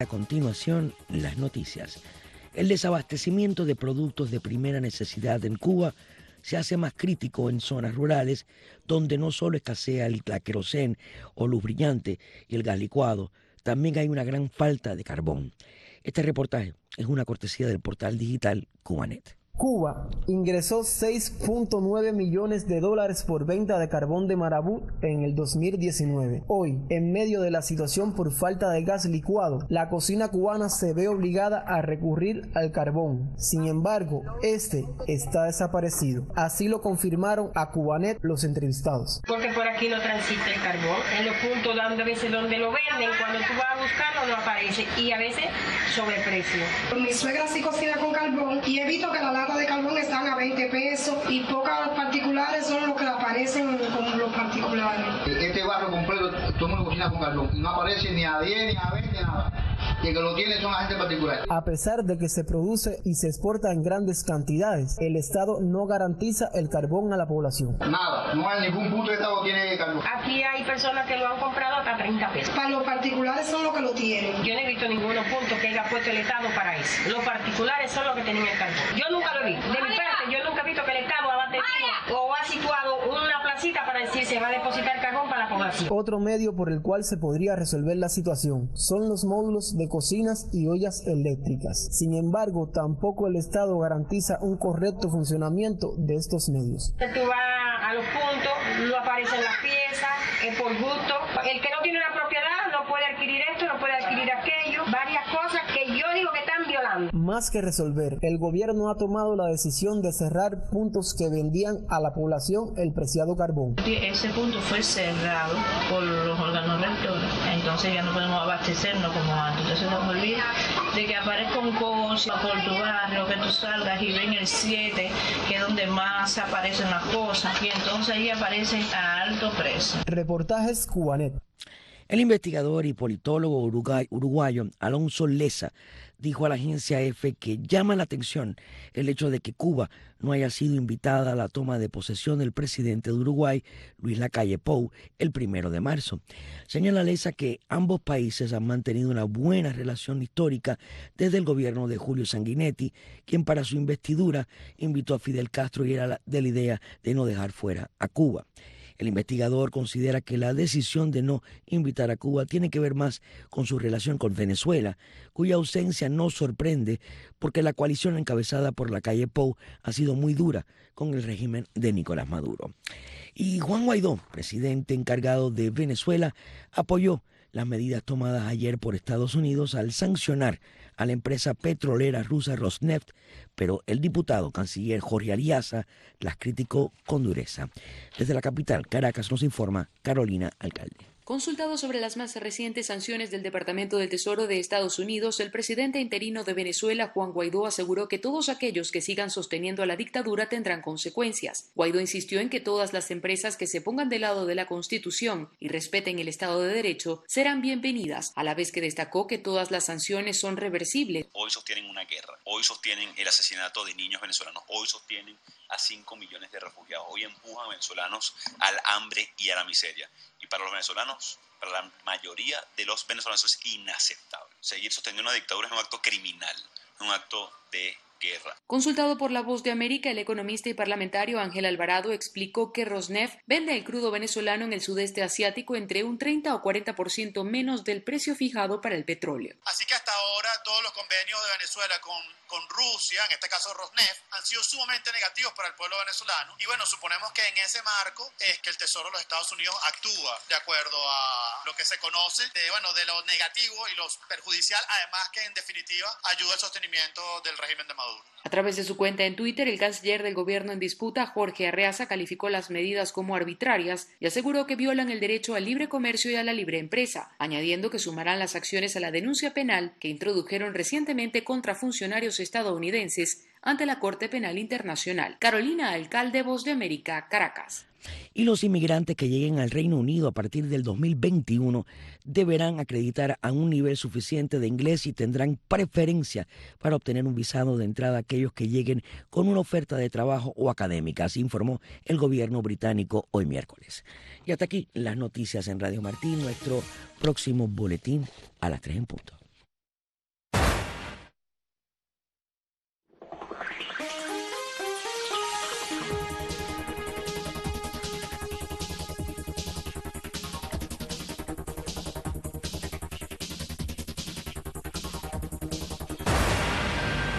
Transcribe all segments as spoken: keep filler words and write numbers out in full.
A continuación, las noticias. El desabastecimiento de productos de primera necesidad en Cuba se hace más crítico en zonas rurales donde no solo escasea el, la querosén o luz brillante y el gas licuado, también hay una gran falta de carbón. Este reportaje es una cortesía del portal digital Cubanet. Cuba ingresó seis punto nueve millones de dólares por venta de carbón de Marabú en el dos mil diecinueve. Hoy, en medio de la situación por falta de gas licuado, la cocina cubana se ve obligada a recurrir al carbón. Sin embargo, este está desaparecido. Así lo confirmaron a Cubanet los entrevistados. Porque por aquí no transita el carbón. En los puntos donde, a veces donde lo venden, cuando tú vas a buscarlo no aparece y a veces sobreprecio. Mi suegra sí cocina con carbón y he visto que la lata de carbón están a veinte pesos y pocas particulares son los que aparecen como los particulares. Este barrio completo, todo el mundo cocina con carbón y no aparece ni a diez, ni a veinte, nada. Y el que lo tiene son la gente particular. A pesar de que se produce y se exporta en grandes cantidades, el Estado no garantiza el carbón a la población. Nada, no hay ningún punto de Estado que tiene carbón. Aquí hay personas que lo han comprado hasta treinta pesos. Para los particulares son los que lo tienen. Yo no he visto ninguno punto que haya puesto el Estado para eso. Los particulares son los que tenían el carbón. Yo nunca lo vi. De mi parte, yo nunca he visto que el Estado ha abastecido o ha situado una placita para decir se va a depositar carbón para la población. Otro medio por el cual se podría resolver la situación son los módulos de cocinas y ollas eléctricas. Sin embargo, tampoco el Estado garantiza un correcto funcionamiento de estos medios. Tú vas a los puntos, no aparecen las piezas, es por gusto. El que no tiene una propiedad no puede adquirir esto, no puede adquirir aquello. Varias cosas que yo digo que están violando. Más que resolver, el gobierno ha tomado la decisión de cerrar puntos que vendían a la población el preciado carbón. Ese punto fue cerrado por los órganos rectores, entonces ya no podemos abastecernos como antes. Entonces nos olvida de que aparezca un coche por tu barrio, que tú salgas y ven el siete, que es donde más aparecen las cosas, y entonces ahí aparecen a alto precio. Reportajes Cubanet. El investigador y politólogo uruguay, uruguayo Alonso Leza dijo a la agencia EFE que llama la atención el hecho de que Cuba no haya sido invitada a la toma de posesión del presidente de Uruguay, Luis Lacalle Pou, el primero de marzo. Señala Leza que ambos países han mantenido una buena relación histórica desde el gobierno de Julio Sanguinetti, quien para su investidura invitó a Fidel Castro y era de la idea de no dejar fuera a Cuba. El investigador considera que la decisión de no invitar a Cuba tiene que ver más con su relación con Venezuela, cuya ausencia no sorprende porque la coalición encabezada por Lacalle Pou ha sido muy dura con el régimen de Nicolás Maduro. Y Juan Guaidó, presidente encargado de Venezuela, apoyó las medidas tomadas ayer por Estados Unidos al sancionar a la empresa petrolera rusa Rosneft, pero el diputado canciller Jorge Ariaza las criticó con dureza. Desde la capital, Caracas, nos informa Carolina Alcalde. Consultado sobre las más recientes sanciones del Departamento del Tesoro de Estados Unidos, el presidente interino de Venezuela, Juan Guaidó, aseguró que todos aquellos que sigan sosteniendo a la dictadura tendrán consecuencias. Guaidó insistió en que todas las empresas que se pongan del lado de la Constitución y respeten el Estado de Derecho serán bienvenidas, a la vez que destacó que todas las sanciones son reversibles. Hoy sostienen una guerra, hoy sostienen el asesinato de niños venezolanos, hoy sostienen a cinco millones de refugiados, hoy empujan a venezolanos al hambre y a la miseria. Y para los venezolanos, para la mayoría de los venezolanos es inaceptable. Seguir sosteniendo una dictadura es un acto criminal, un acto de guerra. Consultado por La Voz de América, el economista y parlamentario Ángel Alvarado explicó que Rosneft vende el crudo venezolano en el sudeste asiático entre un treinta o cuarenta por ciento menos del precio fijado para el petróleo. Así que hasta ahora todos los convenios de Venezuela con, con Rusia, en este caso Rosneft, han sido sumamente negativos para el pueblo venezolano. Y bueno, suponemos que en ese marco es que el Tesoro de los Estados Unidos actúa de acuerdo a lo que se conoce de, bueno, de lo negativo y lo perjudicial, además que en definitiva ayuda al sostenimiento del régimen de Maduro. A través de su cuenta en Twitter, el canciller del gobierno en disputa, Jorge Arreaza, calificó las medidas como arbitrarias y aseguró que violan el derecho al libre comercio y a la libre empresa, añadiendo que sumarán las acciones a la denuncia penal que introdujeron recientemente contra funcionarios estadounidenses ante la Corte Penal Internacional. Carolina Alcalde, Voz de América, Caracas. Y los inmigrantes que lleguen al Reino Unido a partir del dos mil veintiuno deberán acreditar a un nivel suficiente de inglés y tendrán preferencia para obtener un visado de entrada a aquellos que lleguen con una oferta de trabajo o académica, así informó el gobierno británico hoy miércoles. Y hasta aquí las noticias en Radio Martín, nuestro próximo boletín a las tres en punto.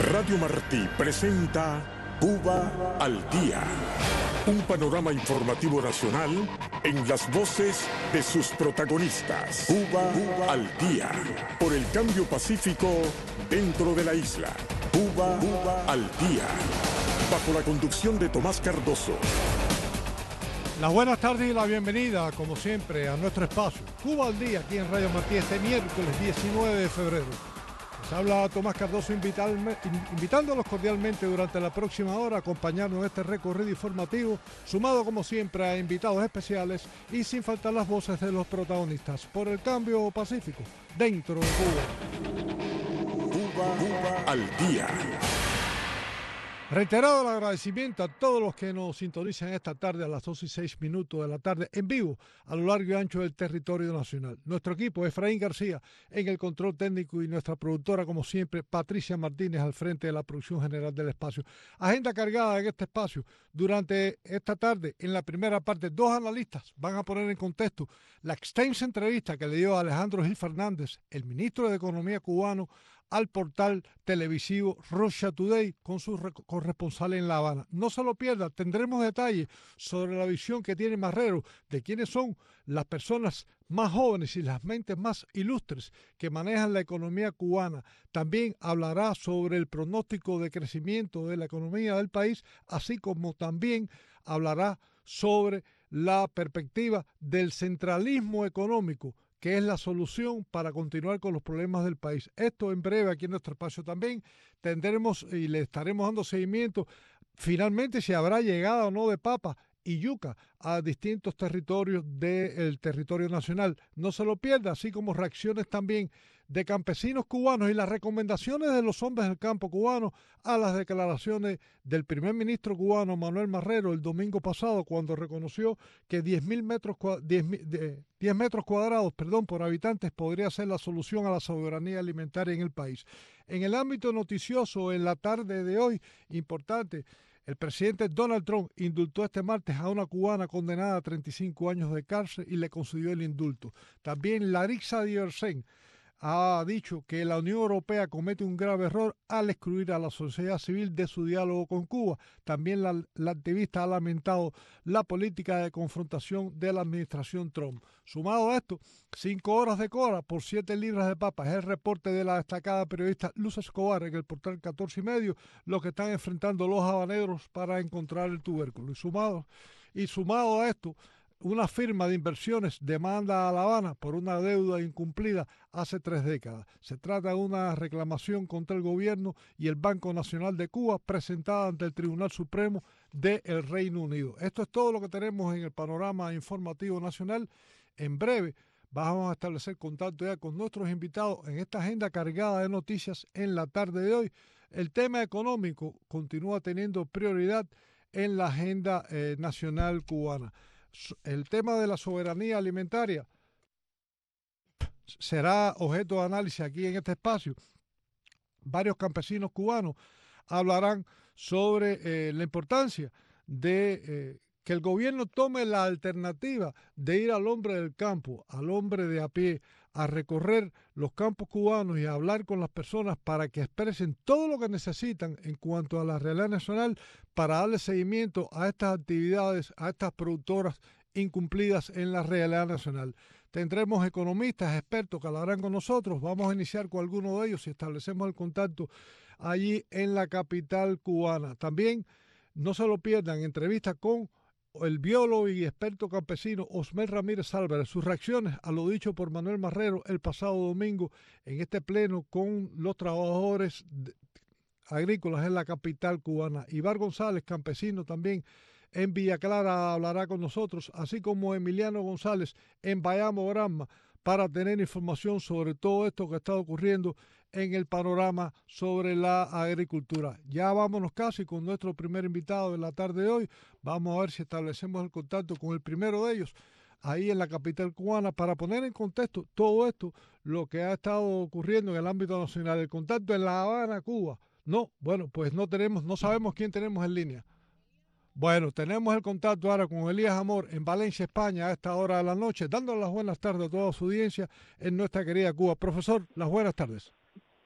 Radio Martí presenta Cuba al Día. Un panorama informativo nacional en las voces de sus protagonistas. Cuba, Cuba al Día. Por el cambio pacífico dentro de la isla. Cuba, Cuba al Día. Bajo la conducción de Tomás Cardoso. Las buenas tardes y la bienvenida, como siempre, a nuestro espacio. Cuba al Día, aquí en Radio Martí, este miércoles diecinueve de febrero. Les habla Tomás Cardoso invitándolos cordialmente durante la próxima hora a acompañarnos en este recorrido informativo, sumado como siempre a invitados especiales y sin faltar las voces de los protagonistas por el cambio pacífico dentro de Cuba. Cuba, Cuba al Día. Reiterado el agradecimiento a todos los que nos sintonizan esta tarde a las doce y seis minutos de la tarde en vivo a lo largo y ancho del territorio nacional. Nuestro equipo, Efraín García en el control técnico y nuestra productora, como siempre, Patricia Martínez al frente de la producción general del espacio. Agenda cargada en este espacio. Durante esta tarde, en la primera parte, dos analistas van a poner en contexto la extensa entrevista que le dio a Alejandro Gil Fernández, el ministro de Economía cubano, al portal televisivo Russia Today con su corresponsal en La Habana. No se lo pierda, tendremos detalles sobre la visión que tiene Marrero de quiénes son las personas más jóvenes y las mentes más ilustres que manejan la economía cubana. También hablará sobre el pronóstico de crecimiento de la economía del país, así como también hablará sobre la perspectiva del centralismo económico, que es la solución para continuar con los problemas del país. Esto en breve aquí en nuestro espacio también tendremos y le estaremos dando seguimiento finalmente si habrá llegada o no de papa y yuca a distintos territorios del territorio nacional. No se lo pierda, así como reacciones también de campesinos cubanos y las recomendaciones de los hombres del campo cubano a las declaraciones del primer ministro cubano Manuel Marrero el domingo pasado, cuando reconoció que diez mil metros, diez, diez metros cuadrados perdón, por habitantes podría ser la solución a la soberanía alimentaria en el país. En el ámbito noticioso, en la tarde de hoy, importante, el presidente Donald Trump indultó este martes a una cubana condenada a treinta y cinco años de cárcel y le concedió el indulto. También Larissa Diversen ha dicho que la Unión Europea comete un grave error al excluir a la sociedad civil de su diálogo con Cuba. También la, la activista ha lamentado la política de confrontación de la administración Trump. Sumado a esto, cinco horas de cola por siete libras de papas. Es el reporte de la destacada periodista Luz Escobar en el portal catorce y medio, lo que están enfrentando los habaneros para encontrar el tubérculo. Y sumado, y sumado a esto, una firma de inversiones demanda a La Habana por una deuda incumplida hace tres décadas. Se trata de una reclamación contra el gobierno y el Banco Nacional de Cuba presentada ante el Tribunal Supremo del Reino Unido. Esto es todo lo que tenemos en el panorama informativo nacional. En breve vamos a establecer contacto ya con nuestros invitados en esta agenda cargada de noticias en la tarde de hoy. El tema económico continúa teniendo prioridad en la agenda eh, nacional cubana. El tema de la soberanía alimentaria será objeto de análisis aquí en este espacio. Varios campesinos cubanos hablarán sobre eh, la importancia de eh, que el gobierno tome la alternativa de ir al hombre del campo, al hombre de a pie, a recorrer los campos cubanos y a hablar con las personas para que expresen todo lo que necesitan en cuanto a la realidad nacional para darle seguimiento a estas actividades, a estas productoras incumplidas en la realidad nacional. Tendremos economistas, expertos que hablarán con nosotros. Vamos a iniciar con alguno de ellos y establecemos el contacto allí en la capital cubana. También no se lo pierdan, entrevistas con el biólogo y experto campesino Osmer Ramírez Álvarez, sus reacciones a lo dicho por Manuel Marrero el pasado domingo en este pleno con los trabajadores agrícolas en la capital cubana. Ibar González, campesino también en Villa Clara, hablará con nosotros, así como Emiliano González en Bayamo Granma, para tener información sobre todo esto que está ocurriendo en el panorama sobre la agricultura. Ya vámonos casi con nuestro primer invitado de la tarde de hoy. Vamos a ver si establecemos el contacto con el primero de ellos, ahí en la capital cubana, para poner en contexto todo esto, lo que ha estado ocurriendo en el ámbito nacional. El contacto en La Habana, Cuba. No, bueno, pues no tenemos, no sabemos quién tenemos en línea. Bueno, tenemos el contacto ahora con Elías Amor en Valencia, España, a esta hora de la noche, dándole las buenas tardes a toda su audiencia en nuestra querida Cuba. Profesor, las buenas tardes.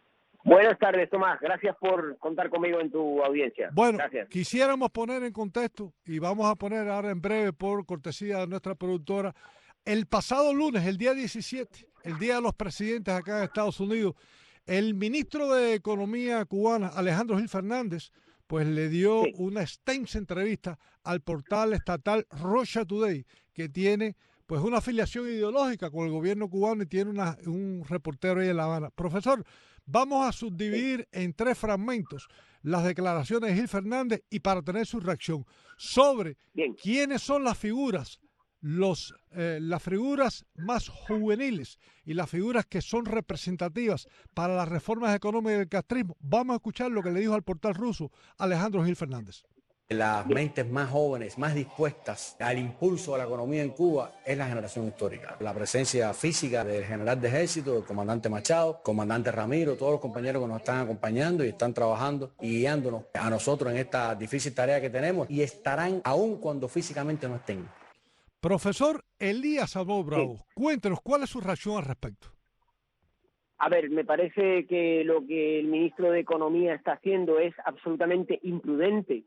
Buenas tardes, Tomás. Gracias por contar conmigo en tu audiencia. Bueno, Gracias. Quisiéramos poner en contexto, y vamos a poner ahora en breve por cortesía de nuestra productora, el pasado lunes, el día diecisiete, el día de los presidentes acá en Estados Unidos, el ministro de Economía cubana, Alejandro Gil Fernández, pues le dio sí. una extensa entrevista al portal estatal Russia Today, que tiene pues una afiliación ideológica con el gobierno cubano y tiene una, un reportero ahí en La Habana. Profesor, vamos a subdividir en tres fragmentos las declaraciones de Gil Fernández y para tener su reacción sobre Bien. quiénes son las figuras, los, eh, las figuras más juveniles y las figuras que son representativas para las reformas económicas del castrismo. Vamos a escuchar lo que le dijo al portal ruso Alejandro Gil Fernández. Las mentes más jóvenes, más dispuestas al impulso de la economía en Cuba es la generación histórica. La presencia física del general de ejército, del comandante Machado, comandante Ramiro, todos los compañeros que nos están acompañando y están trabajando y guiándonos a nosotros en esta difícil tarea que tenemos y estarán aún cuando físicamente no estén. Profesor Elías Amor Bravo, sí. cuéntenos cuál es su reacción al respecto. A ver, me parece que lo que el ministro de Economía está haciendo es absolutamente imprudente.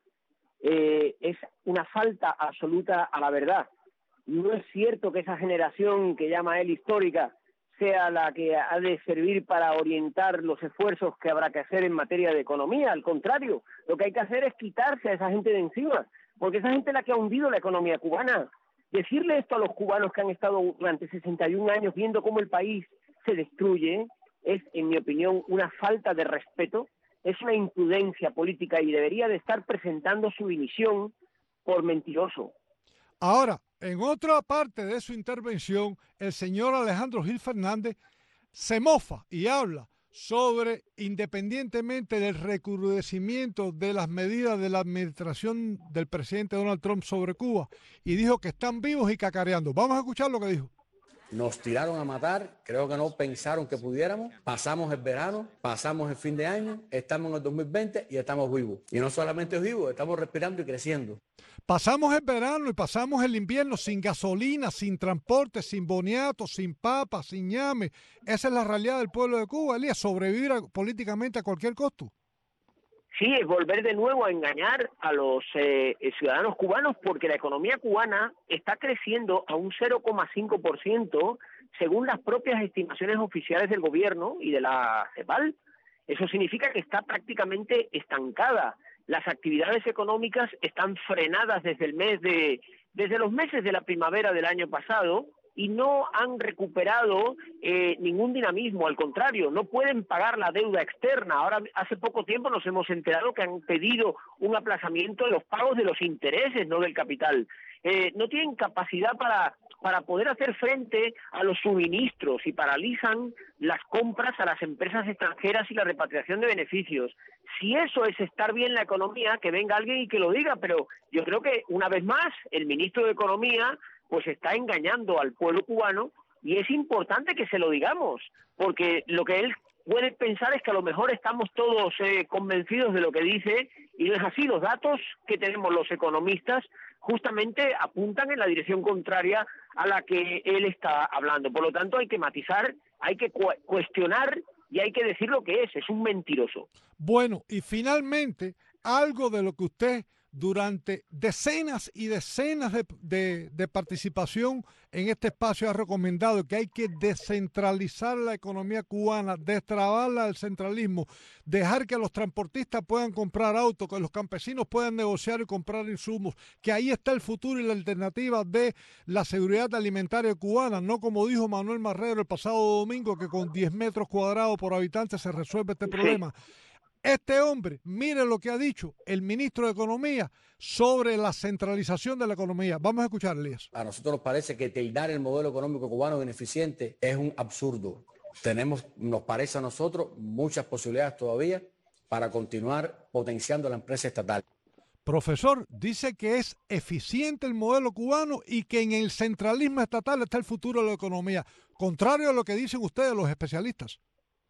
Eh, es una falta absoluta a la verdad. No es cierto que esa generación que llama él histórica sea la que ha de servir para orientar los esfuerzos que habrá que hacer en materia de economía. Al contrario, lo que hay que hacer es quitarse a esa gente de encima, porque esa gente es la que ha hundido la economía cubana. Decirle esto a los cubanos que han estado durante sesenta y un años viendo cómo el país se destruye es, en mi opinión, una falta de respeto. Es una imprudencia política y debería de estar presentando su dimisión por mentiroso. Ahora, en otra parte de su intervención, el señor Alejandro Gil Fernández se mofa y habla sobre, independientemente del recrudecimiento de las medidas de la administración del presidente Donald Trump sobre Cuba, y dijo que están vivos y cacareando. Vamos a escuchar lo que dijo. Nos tiraron a matar, creo que no pensaron que pudiéramos, pasamos el verano, pasamos el fin de año, estamos en el dos mil veinte y estamos vivos. Y no solamente vivos, estamos respirando y creciendo. Pasamos el verano y pasamos el invierno sin gasolina, sin transporte, sin boniato, sin papas, sin ñame. Esa es la realidad del pueblo de Cuba, Elías, sobrevivir a, políticamente a cualquier costo. Sí, es volver de nuevo a engañar a los eh, ciudadanos cubanos porque la economía cubana está creciendo a un cero coma cinco por ciento según las propias estimaciones oficiales del gobierno y de la CEPAL. Eso significa que está prácticamente estancada. Las actividades económicas están frenadas desde el mes de, desde los meses de la primavera del año pasado y no han recuperado eh, ningún dinamismo, al contrario, no pueden pagar la deuda externa. Ahora, hace poco tiempo nos hemos enterado que han pedido un aplazamiento de los pagos de los intereses, no del capital. Eh, no tienen capacidad para, para poder hacer frente a los suministros y paralizan las compras a las empresas extranjeras y la repatriación de beneficios. Si eso es estar bien la economía, que venga alguien y que lo diga, pero yo creo que, una vez más, el ministro de Economía pues está engañando al pueblo cubano y es importante que se lo digamos, porque lo que él puede pensar es que a lo mejor estamos todos eh, convencidos de lo que dice y no es así. Los datos que tenemos los economistas justamente apuntan en la dirección contraria a la que él está hablando. Por lo tanto, hay que matizar, hay que cu- cuestionar y hay que decir lo que es, es un mentiroso. Bueno, y finalmente, algo de lo que usted durante decenas y decenas de, de, de participación en este espacio ha recomendado, que hay que descentralizar la economía cubana, destrabarla del centralismo, dejar que los transportistas puedan comprar autos, que los campesinos puedan negociar y comprar insumos, que ahí está el futuro y la alternativa de la seguridad alimentaria cubana, no como dijo Manuel Marrero el pasado domingo, que con diez metros cuadrados por habitante se resuelve este problema. Este hombre, mire lo que ha dicho el ministro de Economía sobre la centralización de la economía. Vamos a escuchar, Elías. A nosotros nos parece que tildar el modelo económico cubano ineficiente es un absurdo. Tenemos, nos parece a nosotros, muchas posibilidades todavía para continuar potenciando la empresa estatal. Profesor, dice que es eficiente el modelo cubano y que en el centralismo estatal está el futuro de la economía, contrario a lo que dicen ustedes los especialistas.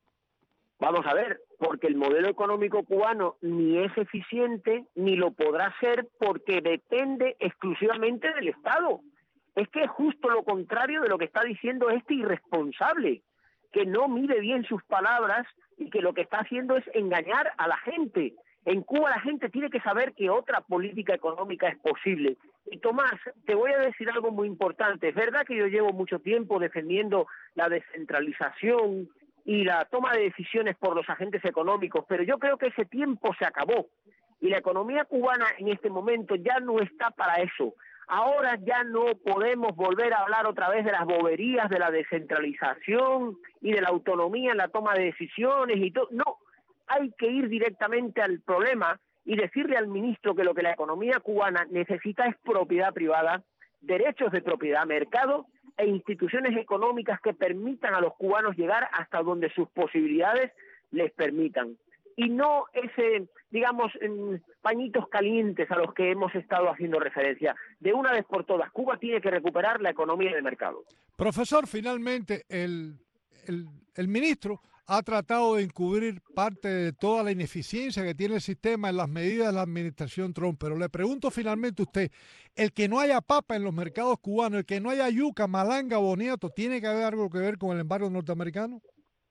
Vamos a ver, porque el modelo económico cubano ni es eficiente ni lo podrá ser porque depende exclusivamente del Estado. Es que es justo lo contrario de lo que está diciendo este irresponsable. que no mide bien sus palabras y que lo que está haciendo es engañar a la gente. En Cuba la gente tiene que saber que otra política económica es posible. Y Tomás, te voy a decir algo muy importante. Es verdad que yo llevo mucho tiempo defendiendo la descentralización y la toma de decisiones por los agentes económicos, pero yo creo que ese tiempo se acabó. Y la economía cubana en este momento ya no está para eso. Ahora ya no podemos volver a hablar otra vez de las boberías de la descentralización y de la autonomía en la toma de decisiones y todo. No, hay que ir directamente al problema y decirle al ministro que lo que la economía cubana necesita es propiedad privada, derechos de propiedad, mercado e instituciones económicas que permitan a los cubanos llegar hasta donde sus posibilidades les permitan. Y no ese, digamos, pañitos calientes a los que hemos estado haciendo referencia. De una vez por todas, Cuba tiene que recuperar la economía de mercado. Profesor, finalmente el, el, el ministro ha tratado de encubrir parte de toda la ineficiencia que tiene el sistema en las medidas de la administración Trump. Pero le pregunto finalmente a usted, el que no haya papa en los mercados cubanos, el que no haya yuca, malanga, boniato, ¿tiene que haber algo que ver con el embargo norteamericano?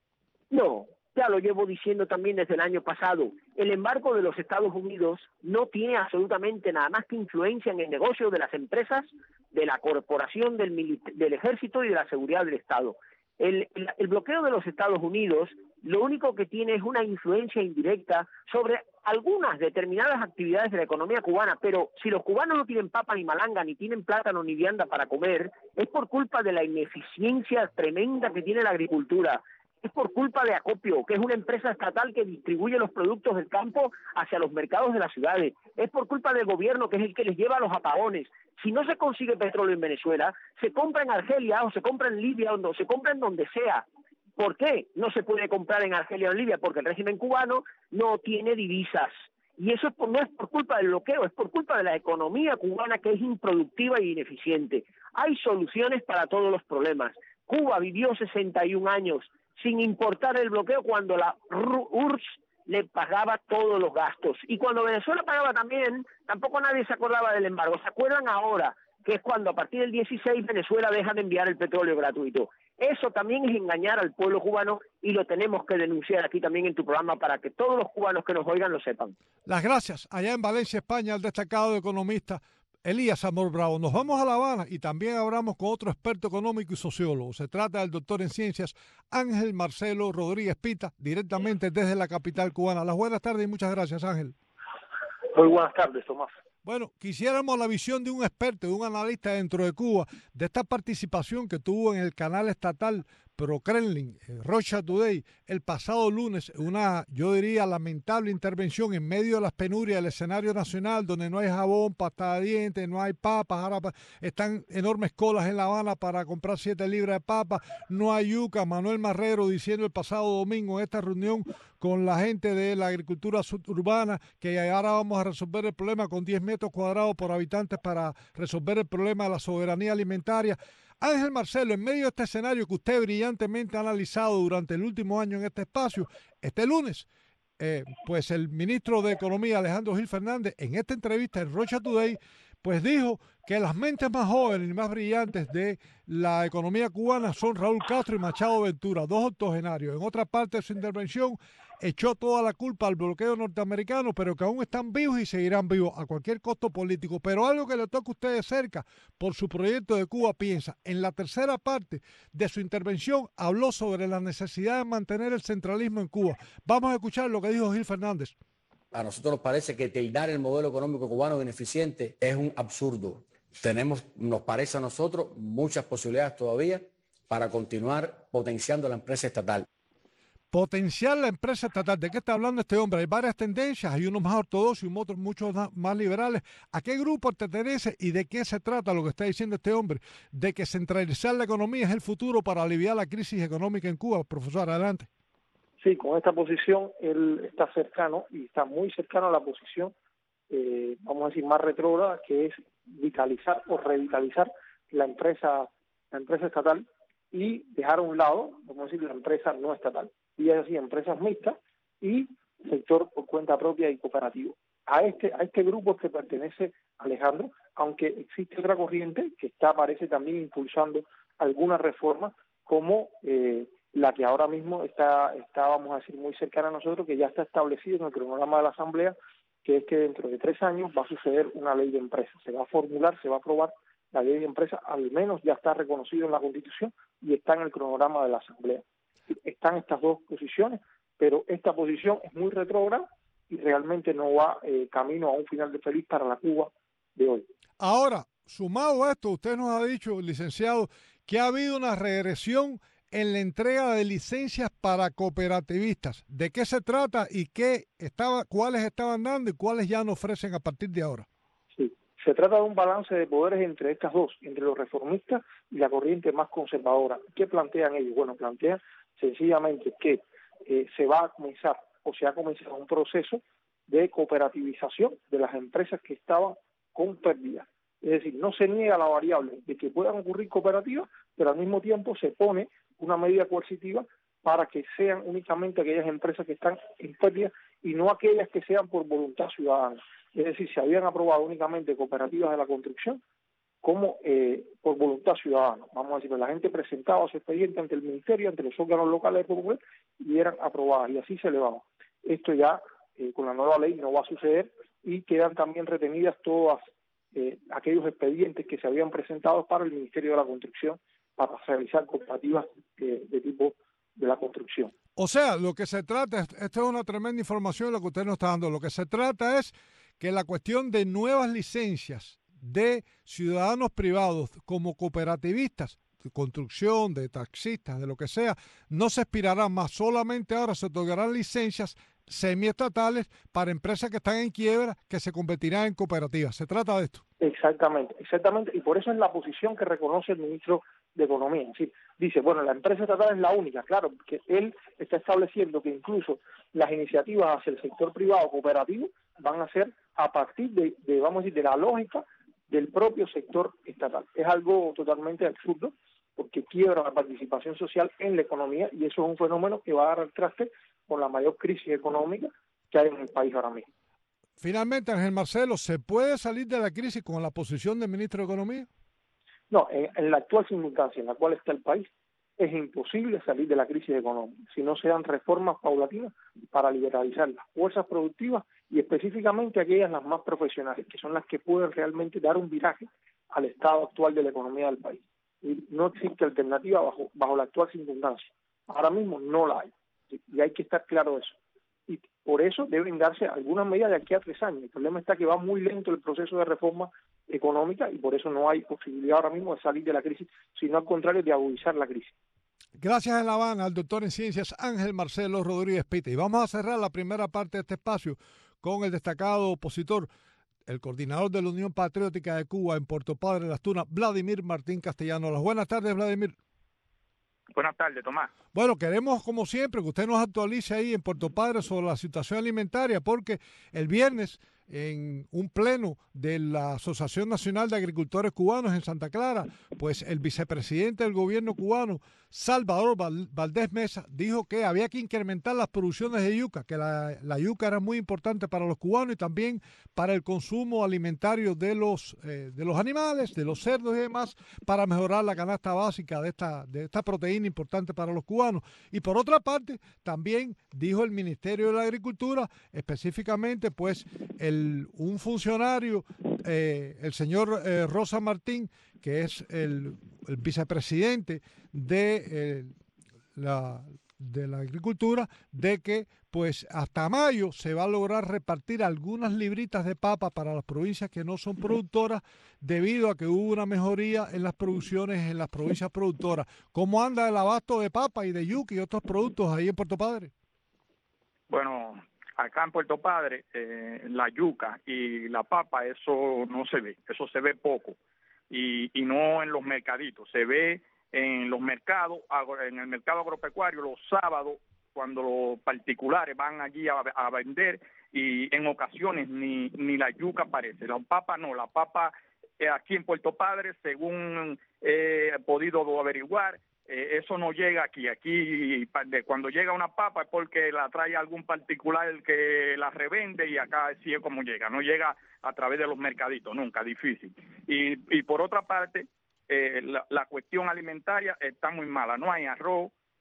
No. Ya lo llevo diciendo también desde el año pasado. El embargo de los Estados Unidos no tiene absolutamente nada más que influencia en el negocio de las empresas, de la corporación, del, del ejército y de la seguridad del Estado. El, el, el bloqueo de los Estados Unidos lo único que tiene es una influencia indirecta sobre algunas determinadas actividades de la economía cubana, pero si los cubanos no tienen papa ni malanga, ni tienen plátano ni vianda para comer, es por culpa de la ineficiencia tremenda que tiene la agricultura. Es por culpa de Acopio, que es una empresa estatal que distribuye los productos del campo hacia los mercados de las ciudades. Es por culpa del gobierno, que es el que les lleva los apagones. Si no se consigue petróleo en Venezuela, se compra en Argelia o se compra en Libia o se compra en donde sea. ¿Por qué no se puede comprar en Argelia o en Libia? Porque el régimen cubano no tiene divisas. Y eso no es por culpa del bloqueo, es por culpa de la economía cubana, que es improductiva y ineficiente. Hay soluciones para todos los problemas. Cuba vivió sesenta y un años sin importar el bloqueo, cuando la U R S S le pagaba todos los gastos. Y cuando Venezuela pagaba también, tampoco nadie se acordaba del embargo. ¿Se acuerdan ahora? Que es cuando a partir del dieciséis Venezuela deja de enviar el petróleo gratuito. Eso también es engañar al pueblo cubano y lo tenemos que denunciar aquí también en tu programa para que todos los cubanos que nos oigan lo sepan. Las gracias allá en Valencia, España, al destacado economista Elías Amor Bravo. Nos vamos a La Habana y también hablamos con otro experto económico y sociólogo. Se trata del doctor en ciencias Ángel Marcelo Rodríguez Pita, directamente desde la capital cubana. Las buenas tardes y muchas gracias, Ángel. Muy buenas tardes, Tomás. Bueno, quisiéramos la visión de un experto, de un analista dentro de Cuba, de esta participación que tuvo en el canal estatal Pro-Kremlin, Russia Today, el pasado lunes, una, yo diría, lamentable intervención en medio de las penurias del escenario nacional, donde no hay jabón, pasta de dientes, no hay papas, ahora están enormes colas en La Habana para comprar siete libras de papas, no hay yuca. Manuel Marrero diciendo el pasado domingo en esta reunión con la gente de la agricultura suburbana que ahora vamos a resolver el problema con diez metros cuadrados por habitantes para resolver el problema de la soberanía alimentaria. Ángel Marcelo, en medio de este escenario que usted brillantemente ha analizado durante el último año en este espacio, este lunes, eh, pues el ministro de Economía, Alejandro Gil Fernández, en esta entrevista en Russia Today, pues dijo que las mentes más jóvenes y más brillantes de la economía cubana son Raúl Castro y Machado Ventura, dos octogenarios. En otra parte de su intervención echó toda la culpa al bloqueo norteamericano, pero que aún están vivos y seguirán vivos a cualquier costo político. Pero algo que le toca a usted de cerca por su proyecto de Cuba Piensa. En la tercera parte de su intervención habló sobre la necesidad de mantener el centralismo en Cuba. Vamos a escuchar lo que dijo Gil Fernández. A nosotros nos parece que tildar el modelo económico cubano de ineficiente es un absurdo. Tenemos, nos parece a nosotros, muchas posibilidades todavía para continuar potenciando la empresa estatal. Potenciar la empresa estatal. ¿De qué está hablando este hombre? Hay varias tendencias, hay unos más ortodoxos y otros muchos más liberales. ¿A qué grupo pertenece y de qué se trata lo que está diciendo este hombre? De que centralizar la economía es el futuro para aliviar la crisis económica en Cuba. Profesor, adelante. Sí, con esta posición él está cercano y está muy cercano a la posición, eh, vamos a decir, más retrógrada, que es vitalizar o revitalizar la empresa, la empresa estatal y dejar a un lado, vamos a decir, la empresa no estatal. Y es así, empresas mixtas y sector por cuenta propia y cooperativo. A este, a este grupo es que pertenece Alejandro, aunque existe otra corriente que está, parece también impulsando algunas reformas, como eh, la que ahora mismo está, está, vamos a decir, muy cercana a nosotros, que ya está establecido en el cronograma de la Asamblea, que es que dentro de tres años va a suceder una ley de empresas. Se va a formular, se va a aprobar la ley de empresas, al menos ya está reconocido en la Constitución y está en el cronograma de la Asamblea. Están estas dos posiciones, pero esta posición es muy retrógrada y realmente no va eh, camino a un final de feliz para la Cuba de hoy. Ahora, sumado a esto, usted nos ha dicho, licenciado, que ha habido una regresión en la entrega de licencias para cooperativistas. ¿De qué se trata y qué estaba, cuáles estaban dando y cuáles ya no ofrecen a partir de ahora? Sí, se trata de un balance de poderes entre estas dos, entre los reformistas y la corriente más conservadora. ¿Qué plantean ellos? Bueno, plantean sencillamente que eh, se va a comenzar o se ha comenzado un proceso de cooperativización de las empresas que estaban con pérdidas. Es decir, no se niega la variable de que puedan ocurrir cooperativas, pero al mismo tiempo se pone una medida coercitiva para que sean únicamente aquellas empresas que están en pérdida y no aquellas que sean por voluntad ciudadana. Es decir, se habían aprobado únicamente cooperativas de la construcción como eh, por voluntad ciudadana. Vamos a decir, la gente presentaba su expediente ante el Ministerio, ante los órganos locales de Popular y eran aprobadas, y así se elevaba. Esto ya eh, con la nueva ley no va a suceder y quedan también retenidas todas eh, aquellos expedientes que se habían presentado para el Ministerio de la Construcción para realizar cooperativas eh, de tipo de la construcción. O sea, lo que se trata, esta es una tremenda información lo que usted nos está dando, lo que se trata es que la cuestión de nuevas licencias de ciudadanos privados como cooperativistas, de construcción, de taxistas, de lo que sea, no se expirará más, solamente ahora se otorgarán licencias semiestatales para empresas que están en quiebra, que se convertirán en cooperativas. ¿Se trata de esto? Exactamente, exactamente, y por eso es la posición que reconoce el ministro de Economía. Es decir, dice, bueno, la empresa estatal es la única, claro, porque él está estableciendo que incluso las iniciativas hacia el sector privado cooperativo van a ser a partir de, de vamos a decir, de la lógica del propio sector estatal. Es algo totalmente absurdo, porque quiebra la participación social en la economía, y eso es un fenómeno que va a dar al traste con la mayor crisis económica que hay en el país ahora mismo. Finalmente, Ángel Marcelo, ¿se puede salir de la crisis con la posición del ministro de Economía? No, en, en la actual circunstancia en la cual está el país, es imposible salir de la crisis económica si no se dan reformas paulatinas para liberalizar las fuerzas productivas y específicamente aquellas las más profesionales, que son las que pueden realmente dar un viraje al estado actual de la economía del país. Y no existe alternativa bajo, bajo la actual circunstancia. Ahora mismo no la hay, y hay que estar claro de eso. Y por eso deben darse algunas medidas de aquí a tres años. El problema está que va muy lento el proceso de reforma económica y por eso no hay posibilidad ahora mismo de salir de la crisis, sino al contrario de agudizar la crisis. Gracias en La Habana al doctor en ciencias Ángel Marcelo Rodríguez Pita. Y vamos a cerrar la primera parte de este espacio con el destacado opositor, el coordinador de la Unión Patriótica de Cuba en Puerto Padre Las Tunas, Vladimir Martín Castellano. Las buenas tardes, Vladimir. Buenas tardes, Tomás. Bueno, queremos, como siempre, que usted nos actualice ahí en Puerto Padre sobre la situación alimentaria, porque el viernes, en un pleno de la Asociación Nacional de Agricultores Cubanos en Santa Clara, pues el vicepresidente del gobierno cubano, Salvador Valdés Mesa, dijo que había que incrementar las producciones de yuca, que la, la yuca era muy importante para los cubanos y también para el consumo alimentario de los, eh, de los animales, de los cerdos y demás, para mejorar la canasta básica de esta, de esta proteína importante para los cubanos. Y por otra parte, también dijo el Ministerio de la Agricultura, específicamente, pues, el, un funcionario, eh, el señor eh, Rosa Martín, que es el, el vicepresidente de, eh, la, de la agricultura, de que pues hasta mayo se va a lograr repartir algunas libritas de papa para las provincias que no son productoras, debido a que hubo una mejoría en las producciones en las provincias productoras. ¿Cómo anda el abasto de papa y de yuca y otros productos ahí en Puerto Padre? Bueno, acá en Puerto Padre, eh, la yuca y la papa, eso no se ve, eso se ve poco. Y, y no en los mercaditos, se ve en los mercados, en el mercado agropecuario los sábados, cuando los particulares van allí a, a vender, y en ocasiones ni, ni la yuca aparece. La papa no, la papa eh, aquí en Puerto Padre, según eh, he podido averiguar, eh, eso no llega aquí. Aquí de cuando llega una papa es porque la trae algún particular que la revende, y acá sí es como llega, no llega a través de los mercaditos, nunca, difícil. Y, y por otra parte, eh, la, la cuestión alimentaria está muy mala, no hay arroz,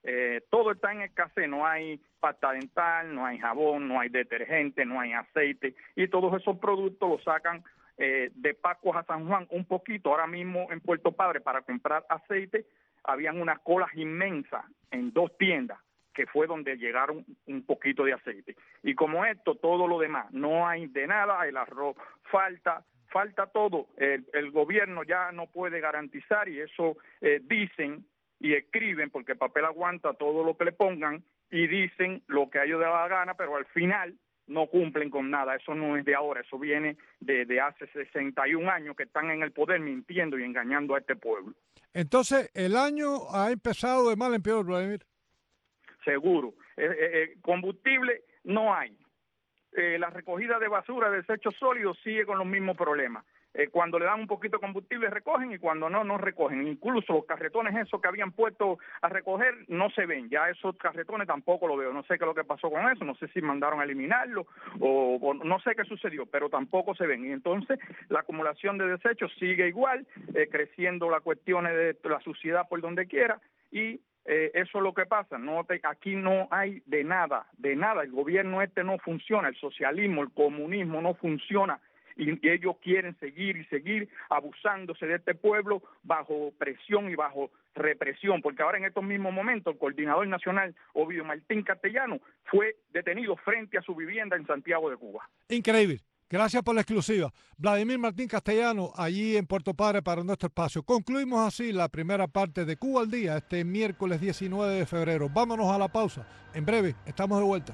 Eh, todo está en escasez, no hay pasta dental, no hay jabón, no hay detergente, no hay aceite, y todos esos productos los sacan eh, de Pacos a San Juan un poquito. Ahora mismo en Puerto Padre para comprar aceite habían unas colas inmensas en dos tiendas, que fue donde llegaron un poquito de aceite. Y como esto, todo lo demás, no hay de nada, el arroz falta, falta todo. El, el gobierno ya no puede garantizar, y eso eh, dicen y escriben, porque el papel aguanta todo lo que le pongan, y dicen lo que a ellos les da la gana, pero al final no cumplen con nada. Eso no es de ahora, eso viene de, de hace sesenta y un años que están en el poder mintiendo y engañando a este pueblo. Entonces, el año ha empezado de mal en peor, Vladimir. Seguro. Eh, eh, combustible no hay. Eh, la recogida de basura, de desechos sólidos, sigue con los mismos problemas. Eh, cuando le dan un poquito de combustible recogen, y cuando no, no recogen. Incluso los carretones esos que habían puesto a recoger no se ven. Ya esos carretones tampoco lo veo. No sé qué es lo que pasó con eso, no sé si mandaron a eliminarlo o, o no sé qué sucedió, pero tampoco se ven. Y entonces la acumulación de desechos sigue igual, eh, creciendo las cuestiones de la suciedad por donde quiera, y Eh, eso es lo que pasa. No te, aquí no hay de nada, de nada. El gobierno este no funciona, el socialismo, el comunismo no funciona, y, y ellos quieren seguir y seguir abusándose de este pueblo bajo presión y bajo represión, porque ahora en estos mismos momentos el coordinador nacional Ovidio Martín Castellano fue detenido frente a su vivienda en Santiago de Cuba. Increíble. Gracias por la exclusiva. Vladimir Martín Castellano, allí en Puerto Padre para nuestro espacio. Concluimos así la primera parte de Cuba al Día, este miércoles diecinueve de febrero. Vámonos a la pausa. En breve, estamos de vuelta.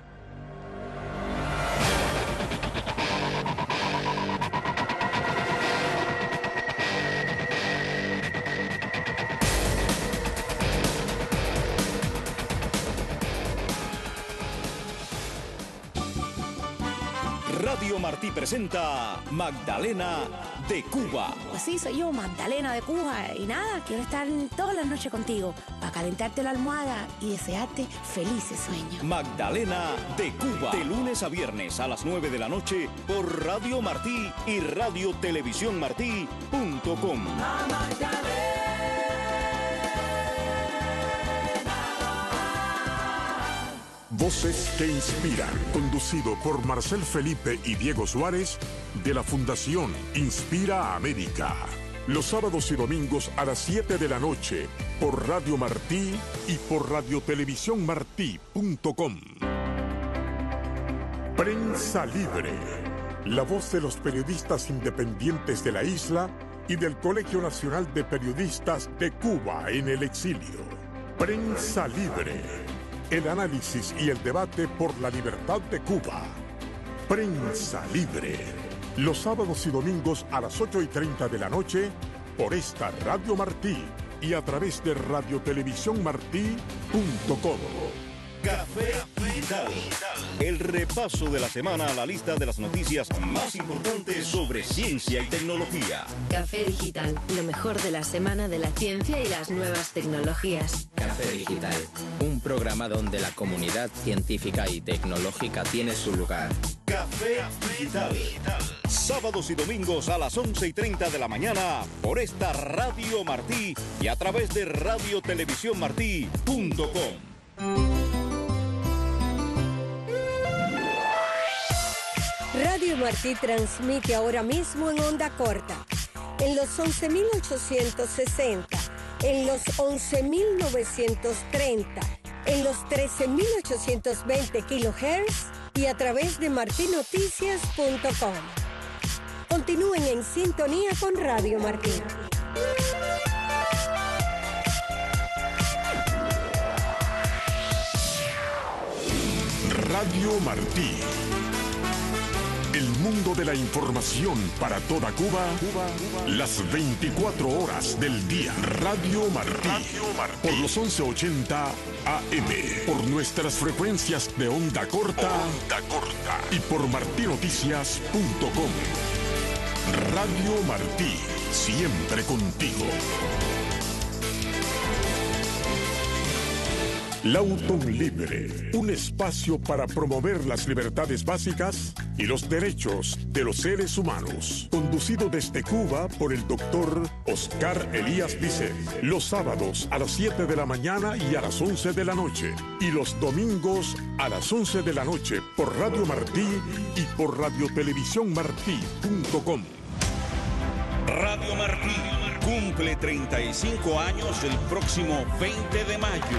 Radio Martí presenta Magdalena de Cuba. Pues sí, soy yo, Magdalena de Cuba. Y nada, quiero estar todas las noches contigo para calentarte la almohada y desearte felices sueños. Magdalena de Cuba. De lunes a viernes a las nueve de la noche por Radio Martí y Radio Televisión Martí punto com. Voces que inspiran, conducido por Marcel Felipe y Diego Suárez, de la Fundación Inspira América. Los sábados y domingos a las siete de la noche por Radio Martí y por Radio Televisión Martí punto com. Prensa Libre, la voz de los periodistas independientes de la isla y del Colegio Nacional de Periodistas de Cuba en el exilio. Prensa Libre. El análisis y el debate por la libertad de Cuba. Prensa Libre. Los sábados y domingos a las ocho y treinta de la noche por esta Radio Martí y a través de Radio Televisión Martí punto com. Café Digital. El repaso de la semana a la lista de las noticias más importantes sobre ciencia y tecnología. Café Digital, lo mejor de la semana de la ciencia y las nuevas tecnologías. Café Digital, un programa donde la comunidad científica y tecnológica tiene su lugar. Café Digital. Sábados y domingos a las once y treinta de la mañana por esta Radio Martí y a través de Radio Televisión Martí punto com. Radio Martí transmite ahora mismo en onda corta, en los once mil ochocientos sesenta, en los once mil novecientos treinta, en los trece mil ochocientos veinte kilohertz y a través de martí noticias punto com. Continúen en sintonía con Radio Martí. Radio Martí. El mundo de la información para toda Cuba, Cuba, Cuba. Las veinticuatro horas del día. Radio Martí. Radio Martí. Por los once ochenta A M. Por nuestras frecuencias de onda corta. Onda corta. Y por martí noticias punto com. Radio Martí. Siempre contigo. Lauton Libre, un espacio para promover las libertades básicas y los derechos de los seres humanos. Conducido desde Cuba por el doctor Oscar Elías Bisset. Los sábados a las siete de la mañana y a las once de la noche. Y los domingos a las once de la noche por Radio Martí y por radio televisión martí punto com. Radio Martí cumple treinta y cinco años el próximo veinte de mayo.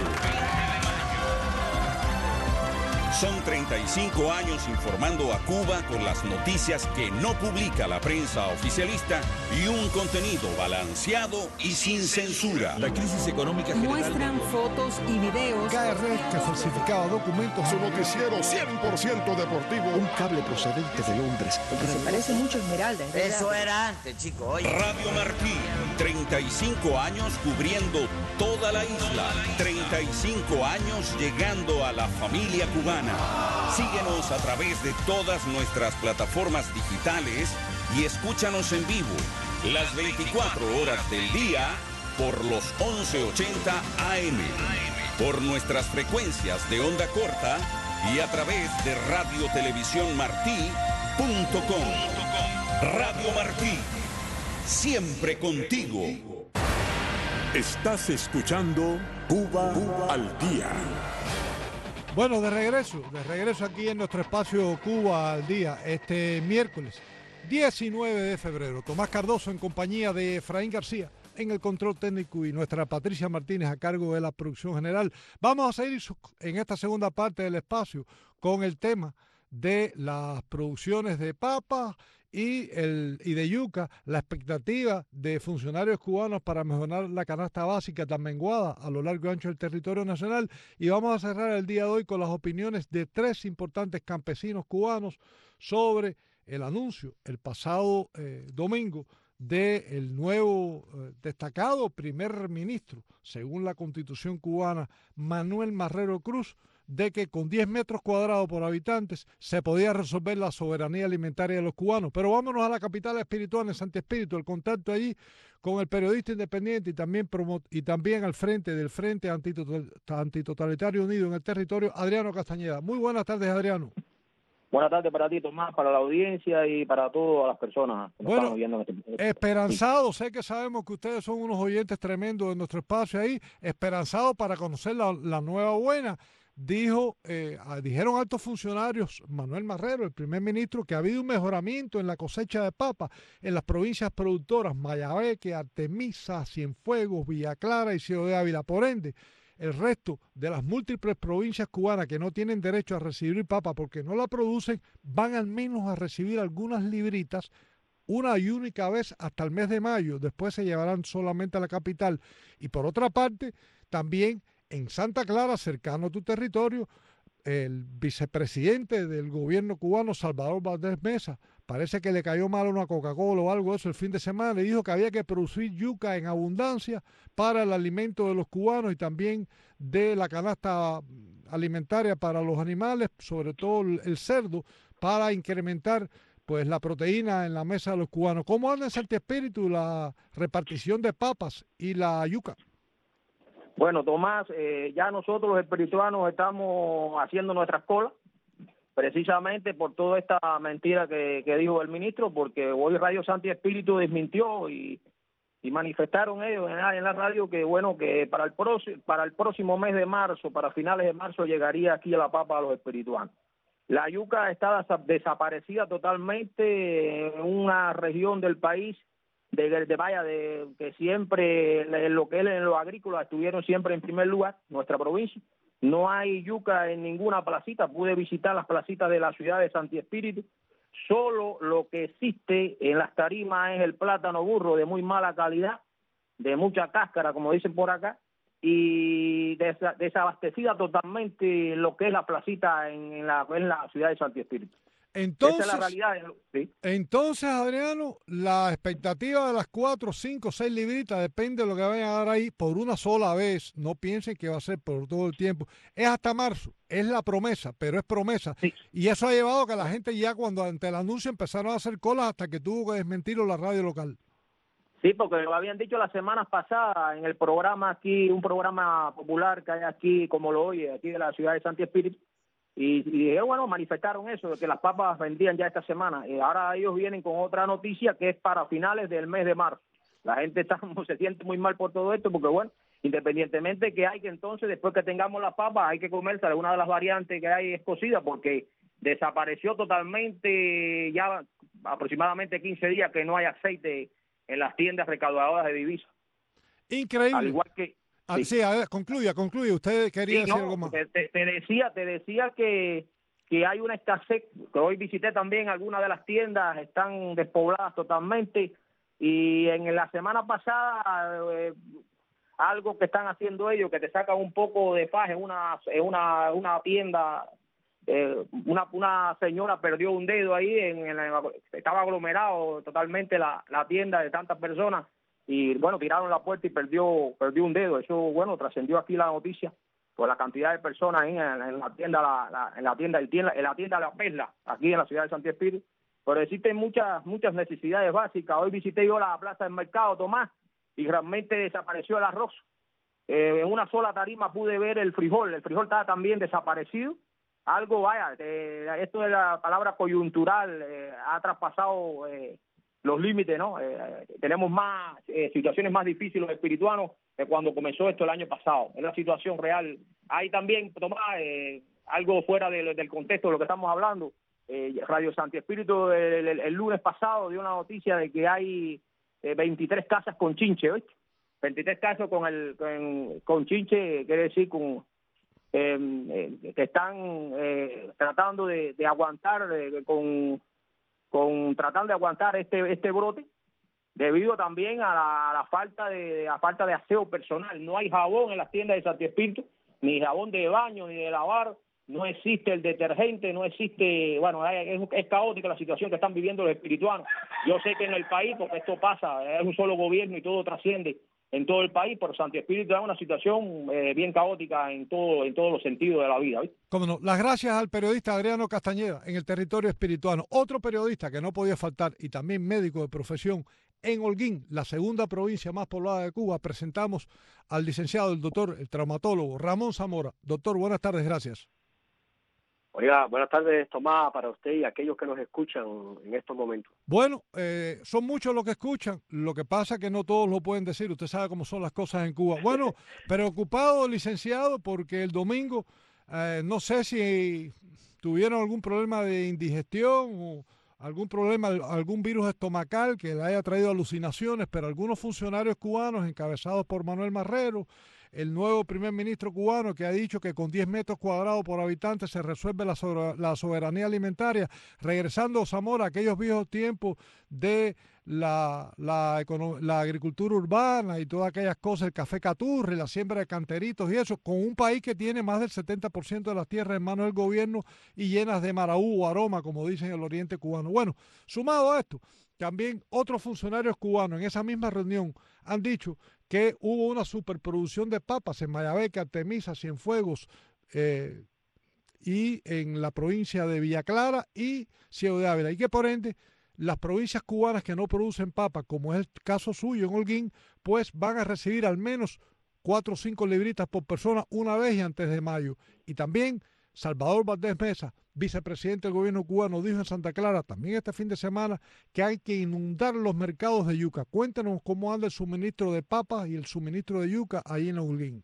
Son treinta y cinco años informando a Cuba con las noticias que no publica la prensa oficialista y un contenido balanceado y sin censura. La crisis económica general... Muestran fotos y videos. K R que falsificaba documentos. Su noticiero cien por ciento deportivo. Un cable procedente de Londres. Porque se parece mucho a Esmeralda. Eso era antes, chicos. Oye. Radio Martí, treinta y cinco años cubriendo toda la isla. treinta y cinco años llegando a la familia cubana. Síguenos a través de todas nuestras plataformas digitales y escúchanos en vivo las veinticuatro horas del día por los once ochenta A M, por nuestras frecuencias de onda corta y a través de radio televisión martí punto com. Radio Martí, siempre contigo. Estás escuchando Cuba, Cuba al Día. Bueno, de regreso, de regreso aquí en nuestro espacio Cuba al Día, este miércoles diecinueve de febrero. Tomás Cardoso en compañía de Efraín García en el control técnico y nuestra Patricia Martínez a cargo de la producción general. Vamos a seguir en esta segunda parte del espacio con el tema de las producciones de papa y, el, y de yuca, la expectativa de funcionarios cubanos para mejorar la canasta básica tan menguada a lo largo y ancho del territorio nacional. Y vamos a cerrar el día de hoy con las opiniones de tres importantes campesinos cubanos sobre el anuncio el pasado eh, domingo del nuevo eh, destacado primer ministro, según la Constitución cubana, Manuel Marrero Cruz, de que con diez metros cuadrados por habitantes se podía resolver la soberanía alimentaria de los cubanos. Pero vámonos a la capital espiritual, en Santi Espíritu, el contacto allí con el periodista independiente y también, y también al frente del Frente Antitotal, Antitotalitario Unido en el territorio, Adriano Castañeda. Muy buenas tardes, Adriano. Buenas tardes para ti, Tomás, para la audiencia y para todas las personas que nos bueno, están oyendo. En este... Esperanzado, sé que sabemos que ustedes son unos oyentes tremendos de nuestro espacio ahí, esperanzado para conocer la, la nueva buena. Dijo, eh, dijeron altos funcionarios, Manuel Marrero, el primer ministro, que ha habido un mejoramiento en la cosecha de papa en las provincias productoras Mayabeque, Artemisa, Cienfuegos, Villa Clara y Ciudad de Ávila. Por ende, el resto de las múltiples provincias cubanas que no tienen derecho a recibir papa porque no la producen, van al menos a recibir algunas libritas una y única vez hasta el mes de mayo. Después se llevarán solamente a la capital. Y por otra parte, también en Santa Clara, cercano a tu territorio, el vicepresidente del gobierno cubano, Salvador Valdés Mesa, parece que le cayó mal una Coca-Cola o algo de eso el fin de semana, y dijo que había que producir yuca en abundancia para el alimento de los cubanos y también de la canasta alimentaria para los animales, sobre todo el cerdo, para incrementar pues la proteína en la mesa de los cubanos. ¿Cómo anda en Santi Espíritu la repartición de papas y la yuca? Bueno, Tomás, eh, ya nosotros los espirituanos estamos haciendo nuestras colas, precisamente por toda esta mentira que, que dijo el ministro, porque hoy Radio Santi Espíritu desmintió y, y manifestaron ellos en la, en la radio que, bueno, que para el, próximo, para el próximo mes de marzo, para finales de marzo, llegaría aquí a la papa a los espirituanos. La yuca está desaparecida totalmente en una región del país de, de vaya de que siempre en lo que es en lo agrícola estuvieron siempre en primer lugar, nuestra provincia. No hay yuca en ninguna placita. Pude visitar las placitas de la ciudad de Santi Espíritu. Solo lo que existe en las tarimas es el plátano burro de muy mala calidad, de mucha cáscara, como dicen por acá, y desa, desabastecida totalmente lo que es la placita en, en, la, en la ciudad de Santi Espíritu. Entonces, esa es la realidad. ¿Sí? Entonces, Adriano, la expectativa de las cuatro, cinco, seis libritas, depende de lo que vayan a dar ahí por una sola vez. No piensen que va a ser por todo el tiempo. Es hasta marzo, es la promesa, pero es promesa. Sí. Y eso ha llevado a que la gente ya cuando ante el anuncio empezaron a hacer colas hasta que tuvo que desmentirlo la radio local. Sí, porque lo habían dicho las semanas pasadas en el programa aquí, un programa popular que hay aquí, como lo oye, aquí de la ciudad de Santi Espíritu, y, y dijeron, bueno, manifestaron eso, de que las papas vendían ya esta semana, y ahora ellos vienen con otra noticia que es para finales del mes de marzo. La gente está, se siente muy mal por todo esto, porque bueno, independientemente que hay que entonces, después que tengamos las papas, hay que comerse alguna de las variantes que hay es cocida, porque desapareció totalmente ya aproximadamente quince días que no hay aceite en las tiendas recaudadoras de divisas. Increíble. Al igual que... Ah, sí, a ver, concluya, concluya. Usted quería sí, decir no, algo más. Te, te decía, te decía que, que hay una escasez, que hoy visité también algunas de las tiendas, están despobladas totalmente, y en la semana pasada, eh, algo que están haciendo ellos, que te sacan un poco de faje en una, en una, una tienda... Eh, una una señora perdió un dedo ahí, en, en la, estaba aglomerado totalmente la, la tienda de tantas personas y bueno, tiraron la puerta y perdió perdió un dedo. Eso bueno, trascendió aquí la noticia por la cantidad de personas ahí en, en la tienda la, la, en la tienda, el tienda en la tienda La Perla, aquí en la ciudad de Santi Espíritu. Pero existen muchas muchas necesidades básicas. Hoy visité yo la plaza del mercado, Tomás, y realmente desapareció el arroz. Eh, en una sola tarima pude ver el frijol, el frijol estaba también desaparecido. Algo, vaya, eh, esto de la palabra coyuntural eh, ha traspasado eh, los límites, ¿no? Eh, tenemos más eh, situaciones más difíciles los espirituanos que cuando comenzó esto el año pasado. Es la situación real. Hay también, Tomás, eh, algo fuera de, del contexto de lo que estamos hablando. Eh, Radio Santi Espíritu el, el, el lunes pasado dio una noticia de que hay eh, veintitrés casas con chinche, ¿oíste? veintitrés casos con, el, con, con chinche, quiere decir con... Eh, eh, que están eh, tratando de, de aguantar eh, con, con tratando de aguantar este este brote debido también a la, a la falta de a falta de aseo personal. No hay jabón en las tiendas de Santi Espíritu, ni jabón de baño ni de lavar, no existe el detergente, no existe, bueno, es, es caótica la situación que están viviendo los espirituanos. Yo sé que en el país, porque esto pasa, es un solo gobierno y todo trasciende en todo el país, pero Santi Espíritu es una situación eh, bien caótica en todo en todos los sentidos de la vida, ¿viste? Cómo no. Las gracias al periodista Adriano Castañeda en el territorio espirituano. Otro periodista que no podía faltar y también médico de profesión en Holguín, la segunda provincia más poblada de Cuba. Presentamos al licenciado, el doctor, el traumatólogo Ramón Zamora. Doctor, buenas tardes, gracias. Oiga, buenas tardes, Tomás, para usted y aquellos que nos escuchan en estos momentos. Bueno, eh, son muchos los que escuchan, lo que pasa es que no todos lo pueden decir, usted sabe cómo son las cosas en Cuba. Bueno, preocupado, licenciado, porque el domingo, eh, no sé si tuvieron algún problema de indigestión o algún problema, algún virus estomacal que le haya traído alucinaciones, pero algunos funcionarios cubanos encabezados por Manuel Marrero, el nuevo primer ministro cubano, que ha dicho que con diez metros cuadrados por habitante se resuelve la, sobre, la soberanía alimentaria, regresando, Zamora, a aquellos viejos tiempos de la, la, la agricultura urbana y todas aquellas cosas, el café caturri, la siembra de canteritos y eso, con un país que tiene más del setenta por ciento de las tierras en manos del gobierno y llenas de maraú o aroma, como dicen en el oriente cubano. Bueno, sumado a esto, también otros funcionarios cubanos en esa misma reunión han dicho que hubo una superproducción de papas en Mayabeque, Artemisa, Cienfuegos eh, y en la provincia de Villa Clara y Ciego de Ávila, y que por ende las provincias cubanas que no producen papas, como es el caso suyo en Holguín, pues van a recibir al menos cuatro o cinco libritas por persona una vez y antes de mayo. Y también Salvador Valdés Mesa, vicepresidente del gobierno cubano, dijo en Santa Clara también este fin de semana que hay que inundar los mercados de yuca. Cuéntanos cómo anda el suministro de papas y el suministro de yuca ahí en Holguín.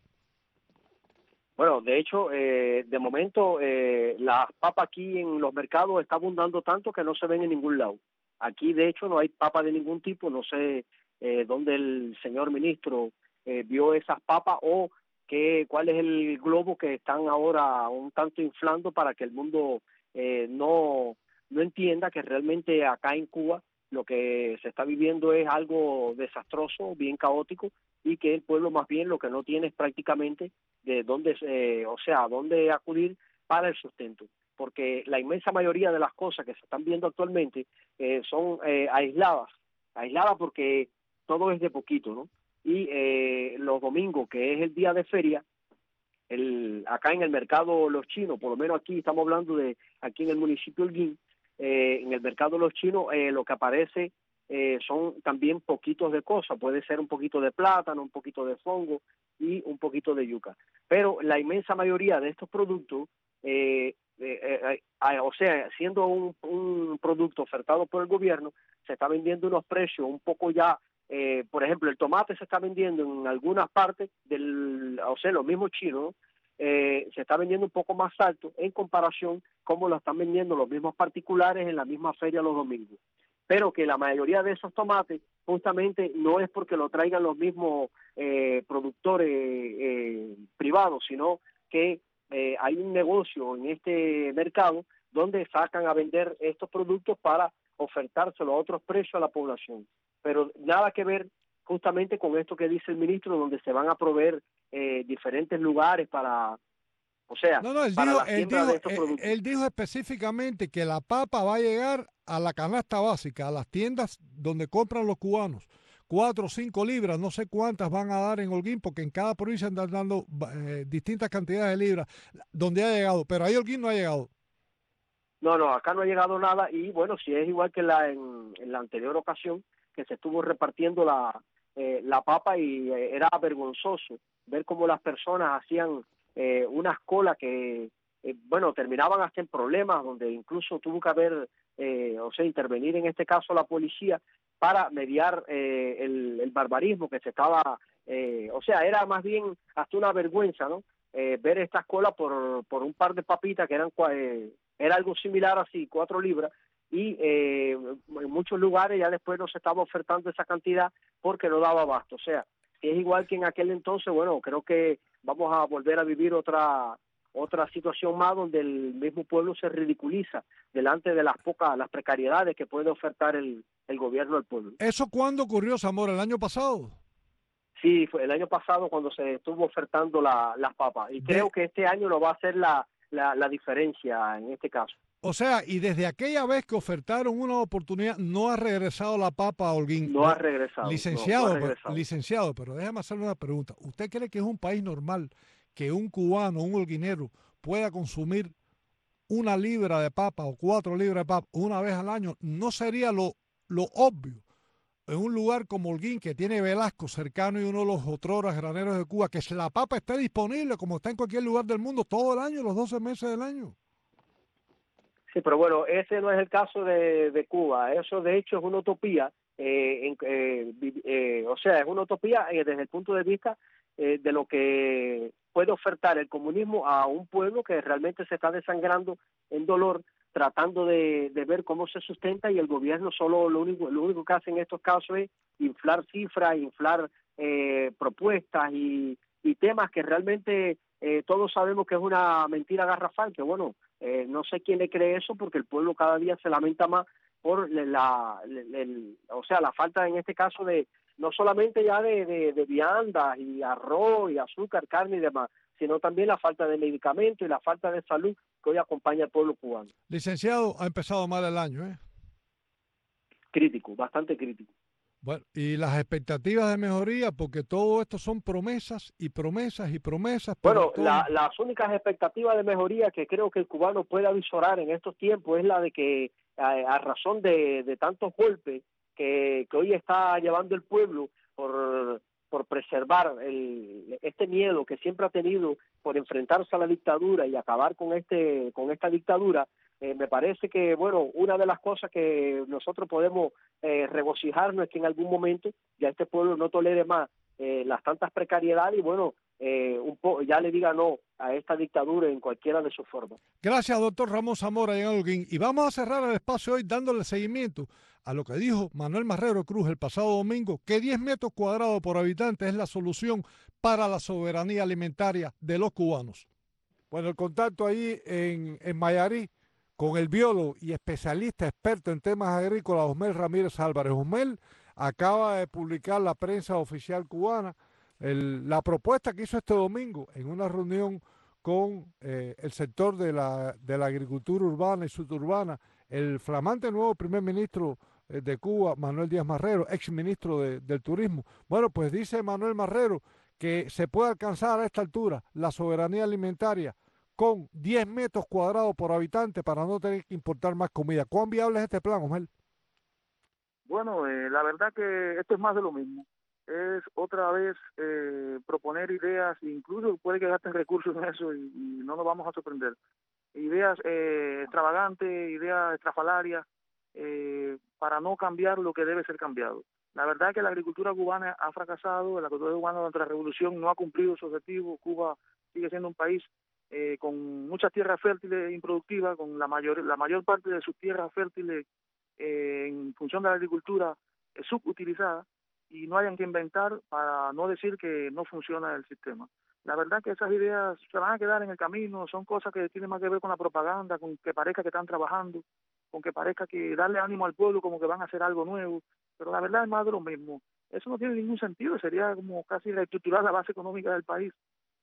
Bueno, de hecho, eh, de momento eh, las papas aquí en los mercados están abundando tanto que no se ven en ningún lado. Aquí, de hecho, no hay papas de ningún tipo. No sé eh, dónde el señor ministro eh, vio esas papas o que, cuál es el globo que están ahora un tanto inflando para que el mundo eh, no, no entienda que realmente acá en Cuba lo que se está viviendo es algo desastroso, bien caótico, y que el pueblo más bien lo que no tiene es prácticamente de dónde, eh, o sea, dónde acudir para el sustento. Porque la inmensa mayoría de las cosas que se están viendo actualmente eh, son eh, aisladas, aisladas porque todo es de poquito, ¿no? Y eh, los domingos, que es el día de feria, el, acá en el mercado Los Chinos, por lo menos aquí estamos hablando de aquí en el municipio de Holguín, eh, en el mercado Los Chinos, eh, lo que aparece eh, son también poquitos de cosas, puede ser un poquito de plátano, un poquito de fongo y un poquito de yuca. Pero la inmensa mayoría de estos productos, eh, eh, eh, eh, o sea, siendo un, un producto ofertado por el gobierno, se está vendiendo unos precios un poco ya, eh, por ejemplo, el tomate se está vendiendo en algunas partes, del, o sea, los mismos chinos, eh, se está vendiendo un poco más alto en comparación como lo están vendiendo los mismos particulares en la misma feria los domingos. Pero que la mayoría de esos tomates justamente no es porque lo traigan los mismos eh, productores eh, privados, sino que eh, hay un negocio en este mercado donde sacan a vender estos productos para ofertárselo a otros precios a la población. Pero nada que ver justamente con esto que dice el ministro, donde se van a proveer eh, diferentes lugares para, o sea, no, no, él para dijo, la él siembra dijo, de estos él, productos. él dijo específicamente que la papa va a llegar a la canasta básica, a las tiendas donde compran los cubanos. Cuatro o cinco libras, no sé cuántas van a dar en Holguín, porque en cada provincia andan dando eh, distintas cantidades de libras, donde ha llegado, pero ahí Holguín no ha llegado. No, no, acá no ha llegado nada y bueno, si es igual que la en, en la anterior ocasión que se estuvo repartiendo la, eh, la papa y eh, era vergonzoso ver cómo las personas hacían eh, unas colas que, eh, bueno, terminaban hasta en problemas, donde incluso tuvo que haber, eh, o sea, intervenir en este caso la policía para mediar eh, el, el barbarismo que se estaba, eh, o sea, era más bien hasta una vergüenza, ¿no? Eh, ver estas colas por, por un par de papitas que eran, eh, era algo similar así, cuatro libras, y eh, en muchos lugares ya después no se estaba ofertando esa cantidad porque no daba abasto. O sea, si es igual que en aquel entonces, bueno, creo que vamos a volver a vivir otra otra situación más donde el mismo pueblo se ridiculiza delante de las pocas, las precariedades que puede ofertar el, el gobierno al pueblo. ¿Eso cuándo ocurrió, Zamora? ¿El año pasado? Sí, fue el año pasado cuando se estuvo ofertando la, las papas. Y creo que este año no va a ser la, la, la diferencia en este caso. O sea, y desde aquella vez que ofertaron una oportunidad, no ha regresado la papa a Holguín. No ha regresado. Licenciado, no, no ha regresado. Pero, licenciado, pero déjame hacerle una pregunta. ¿Usted cree que es un país normal que un cubano, un holguinero, pueda consumir una libra de papa o cuatro libras de papa una vez al año? ¿No sería lo, lo obvio en un lugar como Holguín, que tiene Velasco cercano y uno de los otroras graneros de Cuba, que la papa esté disponible como está en cualquier lugar del mundo todo el año, los doce meses del año? Sí, pero bueno, ese no es el caso de, de Cuba. Eso de hecho es una utopía. Eh, en, eh, eh, o sea, es una utopía eh, desde el punto de vista eh, de lo que puede ofertar el comunismo a un pueblo que realmente se está desangrando en dolor, tratando de, de ver cómo se sustenta, y el gobierno solo lo único lo único que hace en estos casos es inflar cifras, inflar eh, propuestas y, y temas que realmente eh, todos sabemos que es una mentira garrafal, que bueno, eh, no sé quién le cree eso, porque el pueblo cada día se lamenta más por la, la, la el, o sea, la falta en este caso de, no solamente ya de, de, de viandas y arroz y azúcar, carne y demás, sino también la falta de medicamentos y la falta de salud que hoy acompaña al pueblo cubano. Licenciado, ha empezado mal el año, ¿eh? Crítico, bastante crítico. Bueno, y las expectativas de mejoría, porque todo esto son promesas y promesas y promesas. Bueno, todo... la, las únicas expectativas de mejoría que creo que el cubano puede avisorar en estos tiempos es la de que a, a razón de, de tantos golpes que, que hoy está llevando el pueblo por, por preservar el, este miedo que siempre ha tenido por enfrentarse a la dictadura y acabar con este con esta dictadura, eh, me parece que, bueno, una de las cosas que nosotros podemos eh, regocijarnos es que en algún momento ya este pueblo no tolere más eh, las tantas precariedades y, bueno, eh, un po ya le diga no a esta dictadura en cualquiera de sus formas. Gracias, doctor Ramón Zamora en Holguín. Y vamos a cerrar el espacio hoy dándole seguimiento a lo que dijo Manuel Marrero Cruz el pasado domingo, que diez metros cuadrados por habitante es la solución para la soberanía alimentaria de los cubanos. Bueno, el contacto ahí en, en Mayarí con el biólogo y especialista experto en temas agrícolas, Osmel Ramírez Álvarez. Osmel acaba de publicar la prensa oficial cubana el, la propuesta que hizo este domingo en una reunión con eh, el sector de la, de la agricultura urbana y suburbana, el flamante nuevo primer ministro eh, de Cuba, Manuel Díaz Marrero, ex ministro de, del turismo. Bueno, pues dice Manuel Marrero que se puede alcanzar a esta altura la soberanía alimentaria con diez metros cuadrados por habitante para no tener que importar más comida. ¿Cuán viable es este plan, Osmel? Bueno, eh, la verdad que esto es más de lo mismo. Es otra vez eh, proponer ideas, incluso puede que gasten recursos en eso y, y no nos vamos a sorprender. Ideas eh, extravagantes, ideas estrafalarias, eh, para no cambiar lo que debe ser cambiado. La verdad es que la agricultura cubana ha fracasado, la agricultura cubana durante la revolución no ha cumplido su objetivo. Cuba sigue siendo un país eh, con muchas tierras fértiles e improductivas, con la mayor, la mayor parte de sus tierras fértiles eh, en función de la agricultura eh, subutilizada, y no hayan que inventar para no decir que no funciona el sistema. La verdad que esas ideas se van a quedar en el camino, son cosas que tienen más que ver con la propaganda, con que parezca que están trabajando, con que parezca que darle ánimo al pueblo como que van a hacer algo nuevo, pero la verdad es más de lo mismo. Eso no tiene ningún sentido, sería como casi reestructurar la base económica del país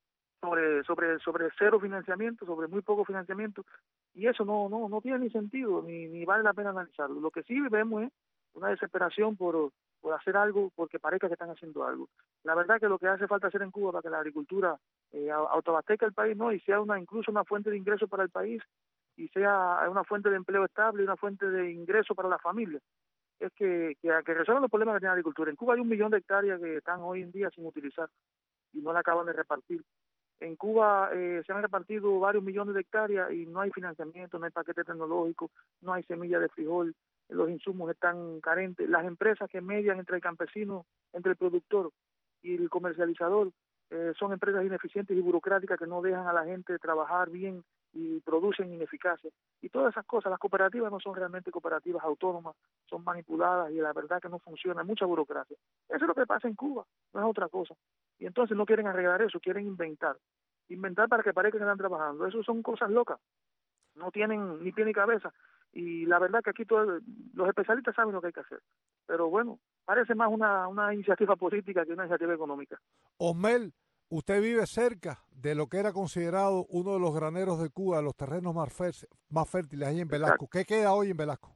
sobre sobre sobre cero financiamiento, sobre muy poco financiamiento, y eso no no no tiene ni sentido, ni, ni vale la pena analizarlo. Lo que sí vemos es una desesperación por, por hacer algo, porque parezca que están haciendo algo. La verdad que lo que hace falta hacer en Cuba para que la agricultura eh, autoabastezca el país, ¿no? Y sea una incluso una fuente de ingreso para el país, y sea una fuente de empleo estable y una fuente de ingreso para la familia, es que, que, que resuelvan los problemas que tiene la agricultura. En Cuba hay un millón de hectáreas que están hoy en día sin utilizar y no la acaban de repartir. En Cuba eh, se han repartido varios millones de hectáreas y no hay financiamiento, no hay paquete tecnológico, no hay semilla de frijol, los insumos están carentes. Las empresas que median entre el campesino, entre el productor y el comercializador, eh, son empresas ineficientes y burocráticas que no dejan a la gente trabajar bien y producen ineficacia. Y todas esas cosas, las cooperativas no son realmente cooperativas autónomas, son manipuladas y la verdad que no funciona, hay mucha burocracia. Eso es lo que pasa en Cuba, no es otra cosa. Y entonces no quieren arreglar eso, quieren inventar. Inventar para que parezca que están trabajando. Eso son cosas locas, no tienen ni pie ni cabeza. Y la verdad que aquí todos los especialistas saben lo que hay que hacer. Pero bueno, parece más una, una iniciativa política que una iniciativa económica. Osmel, usted vive cerca de lo que era considerado uno de los graneros de Cuba, los terrenos más, fértiles, más fértiles ahí en Velasco. Exacto. ¿Qué queda hoy en Velasco?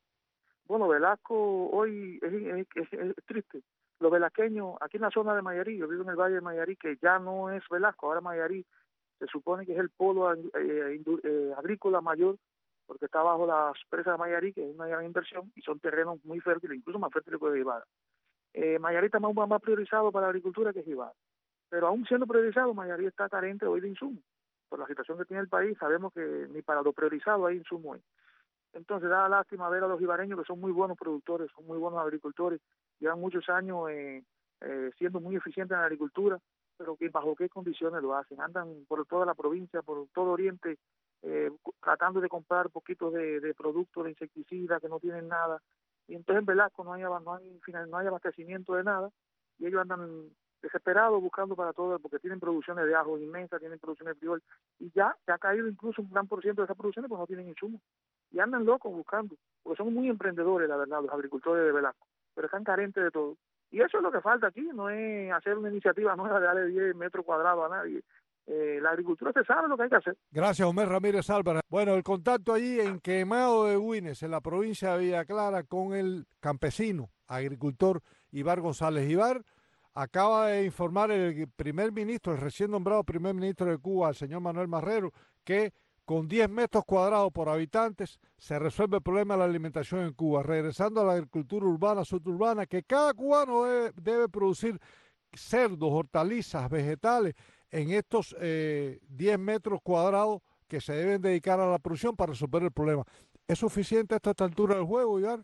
Bueno, Velasco hoy es, es, es, es triste. Los velasqueños, aquí en la zona de Mayarí, yo vivo en el Valle de Mayarí, que ya no es Velasco, ahora Mayarí se supone que es el polo eh, eh, agrícola mayor, porque está bajo la presa de Mayarí, que es una gran inversión, y son terrenos muy fértiles, incluso más fértiles que Jibara. Eh, Mayarí está más, más priorizado para la agricultura que Jibara, pero aún siendo priorizado, Mayarí está carente hoy de insumos. Por la situación que tiene el país, sabemos que ni para lo priorizado hay insumos hoy. Entonces da lástima ver a los jibareños, que son muy buenos productores, son muy buenos agricultores, llevan muchos años eh, eh, siendo muy eficientes en la agricultura, pero que bajo qué condiciones lo hacen. Andan por toda la provincia, por todo Oriente, eh, tratando de comprar poquitos de, de productos de insecticidas que no tienen nada. Y entonces en Velasco no hay, no hay, no hay abastecimiento de nada, y ellos andan desesperados buscando para todo, porque tienen producciones de ajo inmensas, tienen producciones de frijol, y ya se ha caído incluso un gran por ciento de esas producciones, pues no tienen insumos. Y andan locos buscando, porque son muy emprendedores, la verdad, los agricultores de Velasco, pero están carentes de todo. Y eso es lo que falta aquí, no es hacer una iniciativa nueva de darle diez metros cuadrados a nadie. Eh, la agricultura se sabe lo que hay que hacer. Gracias, Osmel Ramírez Álvarez. Bueno, el contacto allí en Quemado de Güines, en la provincia de Villa Clara, con el campesino, agricultor Ibar González. Ibar acaba de informar el primer ministro, el recién nombrado primer ministro de Cuba, el señor Manuel Marrero, que con diez metros cuadrados por habitantes se resuelve el problema de la alimentación en Cuba, regresando a la agricultura urbana, suburbana, que cada cubano debe, debe producir cerdos, hortalizas, vegetales en estos eh, diez metros cuadrados que se deben dedicar a la producción para resolver el problema. ¿Es suficiente a esta altura del juego, Ibar?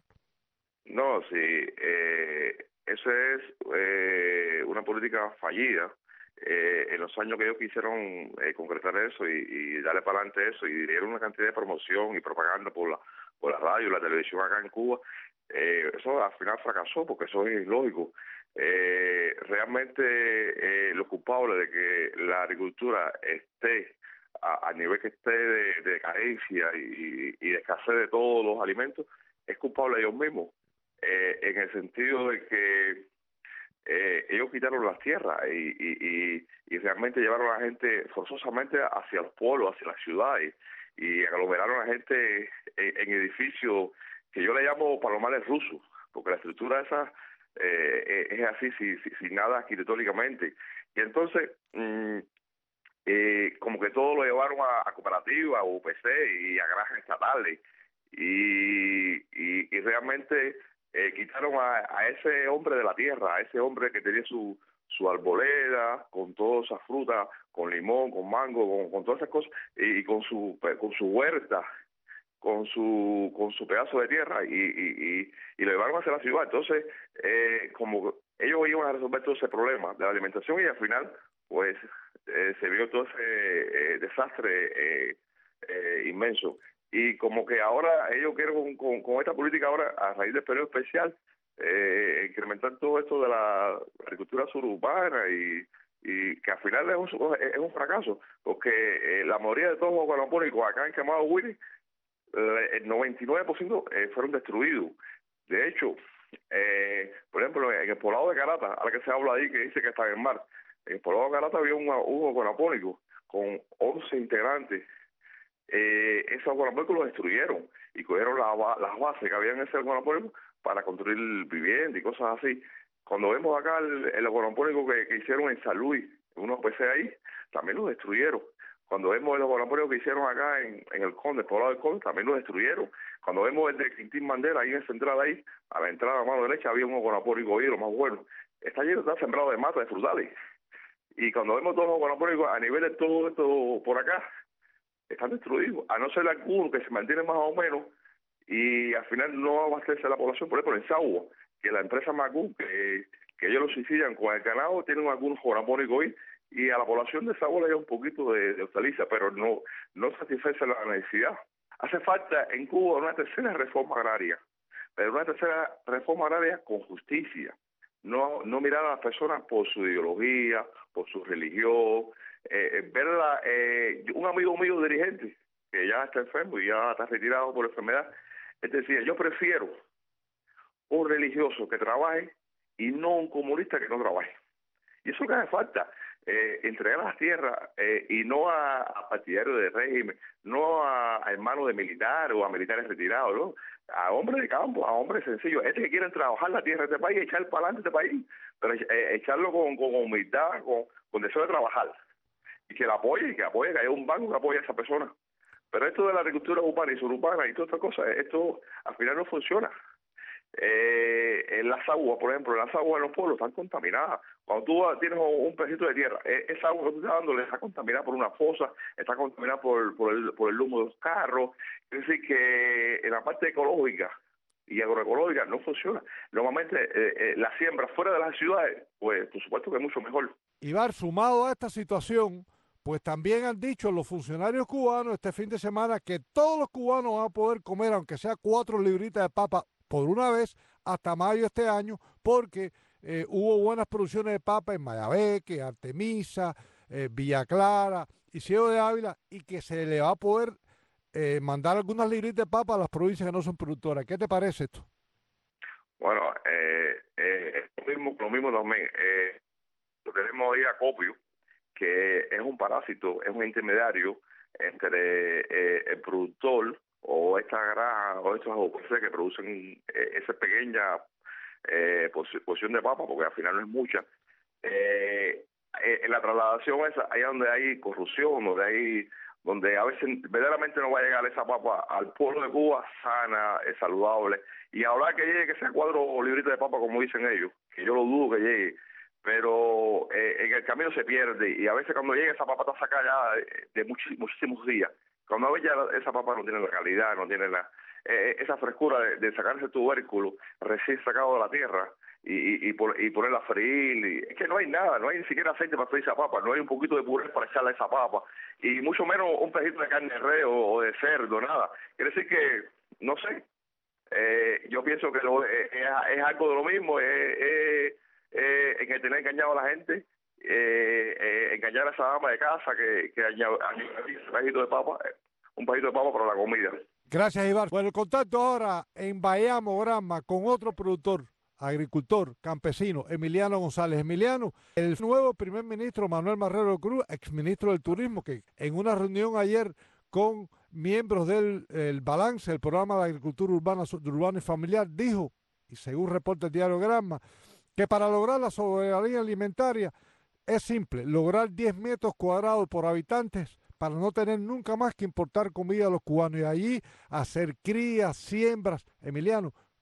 No, sí, eh, eso es eh, una política fallida. Eh, en los años que ellos quisieron eh, concretar eso y, y darle para adelante eso, y dieron una cantidad de promoción y propaganda por la por la radio y la televisión acá en Cuba, eh, eso al final fracasó, porque eso es ilógico. Eh, realmente eh, los culpables de que la agricultura esté a, a nivel que esté de, de carencia y, y de escasez de todos los alimentos, es culpable ellos mismos, eh, en el sentido de que Eh, ellos quitaron las tierras y, y, y, y realmente llevaron a la gente forzosamente hacia los pueblos, hacia las ciudades, y aglomeraron a la gente en, en edificios que yo le llamo palomales rusos, porque la estructura esa eh, es así, sin, sin nada arquitectónicamente. Y entonces, mmm, eh, como que todo lo llevaron a, a cooperativas o U P C y a granjas estatales, y, y, y realmente eh, quitaron a, a ese hombre de la tierra, a ese hombre que tenía su su arboleda, con todas esas frutas, con limón, con mango, con, con todas esas cosas, y, y con su con su huerta, con su con su pedazo de tierra, y, y, y, y lo llevaron hacia la ciudad. Entonces, eh, como ellos iban a resolver todo ese problema de la alimentación, y al final, pues, eh, se vio todo ese eh, desastre eh, eh, inmenso. Y como que ahora ellos quieren, con, con, con esta política ahora, a raíz del periodo especial, eh, incrementar todo esto de la agricultura suburbana, y, y que al final es un, es un fracaso, porque eh, la mayoría de todos los agroponómicos acá en Quemado Willy, eh, el noventa y nueve por ciento eh, fueron destruidos. De hecho, eh, por ejemplo, en el poblado de Carata, ahora que se habla ahí, que dice que está en el mar, en el poblado de Carata había un, un agroponómico con once integrantes. Eh, esos agroponómicos los destruyeron y cogieron la, las bases que había en ese agroponómico para construir vivienda y cosas así. Cuando vemos acá el, el agroponómico que, que hicieron en San Luis, unos P C ahí, también lo destruyeron. Cuando vemos el agroponómico que hicieron acá en, en el Conde, el poblado del Conde, también lo destruyeron. Cuando vemos el de Quintín Mandela, ahí en esa entrada ahí, a la entrada a mano derecha había un agroponómico ahí, lo más bueno. Está lleno, está sembrado de matas, de frutales. Y cuando vemos todos los agroponómicos a nivel de todo esto por acá, están destruidos, a no ser algunos que se mantienen más o menos, y al final no abastece a la población. Por ejemplo, en Sagua, que la empresa Macú, que, que ellos lo subsidian con el ganado, tienen algunos agroponómicos ahí, y a la población de Sagua le da un poquito de, de hortaliza, pero no, no satisface la necesidad. Hace falta en Cuba una tercera reforma agraria, pero una tercera reforma agraria con justicia, no, no mirar a las personas por su ideología, por su religión. Eh, verla, eh, un amigo mío dirigente, que ya está enfermo y ya está retirado por enfermedad, él decía, yo prefiero un religioso que trabaje y no un comunista que no trabaje. Y eso es lo que hace falta, eh, entregar las tierras eh, y no a, a partidarios de régimen, no a, a hermanos de militares o a militares retirados, ¿no? A hombres de campo, a hombres sencillos, este que quieren trabajar la tierra de este país, echar para adelante este país, pero eh, echarlo con, con humildad, con, con deseo de trabajar. Y que la apoye, que apoye, que haya un banco que apoye a esa persona. Pero esto de la agricultura urbana y suburbana y todas estas cosas, esto al final no funciona. Eh, en las aguas, por ejemplo, las aguas en los pueblos están contaminadas. Cuando tú tienes un pedacito de tierra, esa agua que tú estás dando está contaminada por una fosa, está contaminada por, por, el, por el humo de los carros. Es decir, que en la parte ecológica y agroecológica no funciona. Normalmente eh, eh, la siembra fuera de las ciudades, pues por supuesto que es mucho mejor. Ibar, sumado a esta situación, pues también han dicho los funcionarios cubanos este fin de semana que todos los cubanos van a poder comer, aunque sea cuatro libritas de papa por una vez, hasta mayo de este año, porque eh, hubo buenas producciones de papa en Mayabeque, Artemisa, eh, Villa Clara y Ciego de Ávila, y que se le va a poder eh, mandar algunas libritas de papa a las provincias que no son productoras. ¿Qué te parece esto? Bueno, eh, eh, lo mismo, lo mismo también. Eh, lo tenemos ahí acopio, que es un parásito, es un intermediario entre eh, el productor o esta granja o estos agropecuarios que producen eh, esa pequeña eh, porción de papa, porque al final no es mucha. Eh, eh, en la trasladación esa, ahí donde hay corrupción, donde hay, donde a veces verdaderamente no va a llegar esa papa al pueblo de Cuba sana, eh, saludable, y ahora que llegue, que sea cuatro libritas de papa como dicen ellos, que yo lo dudo que llegue, pero eh, en el camino se pierde, y a veces cuando llega esa papa está sacada ya de, de muchis, muchísimos días. Cuando a veces ya esa papa no tiene la calidad, no tiene la eh, esa frescura de, de sacar ese tubérculo recién sacado de la tierra y, y, y, por, y ponerla a freír. Y, es que no hay nada, no hay ni siquiera aceite para freír esa papa, no hay un poquito de puré para echarle a esa papa, y mucho menos un pedacito de carne de res o, o de cerdo, nada. Quiere decir que, no sé, eh, yo pienso que lo, eh, es, es algo de lo mismo, es, es, es, en el tener engañado a la gente. Eh, eh, engañar a esa dama de casa que, que añadió un pedacito de papa, un pedacito de papa para la comida. Gracias, Ibar. Bueno, el contacto ahora en Bayamo, Granma, con otro productor, agricultor, campesino, Emiliano González. Emiliano, el nuevo primer ministro Manuel Marrero Cruz, exministro del Turismo, que en una reunión ayer con miembros del el Balance, el programa de agricultura urbana, urbana y familiar, dijo, y según reporta el diario Granma, que para lograr la soberanía alimentaria es simple, lograr diez metros cuadrados por habitantes para no tener nunca más que importar comida a los cubanos y allí hacer crías, siembras. Emiliano,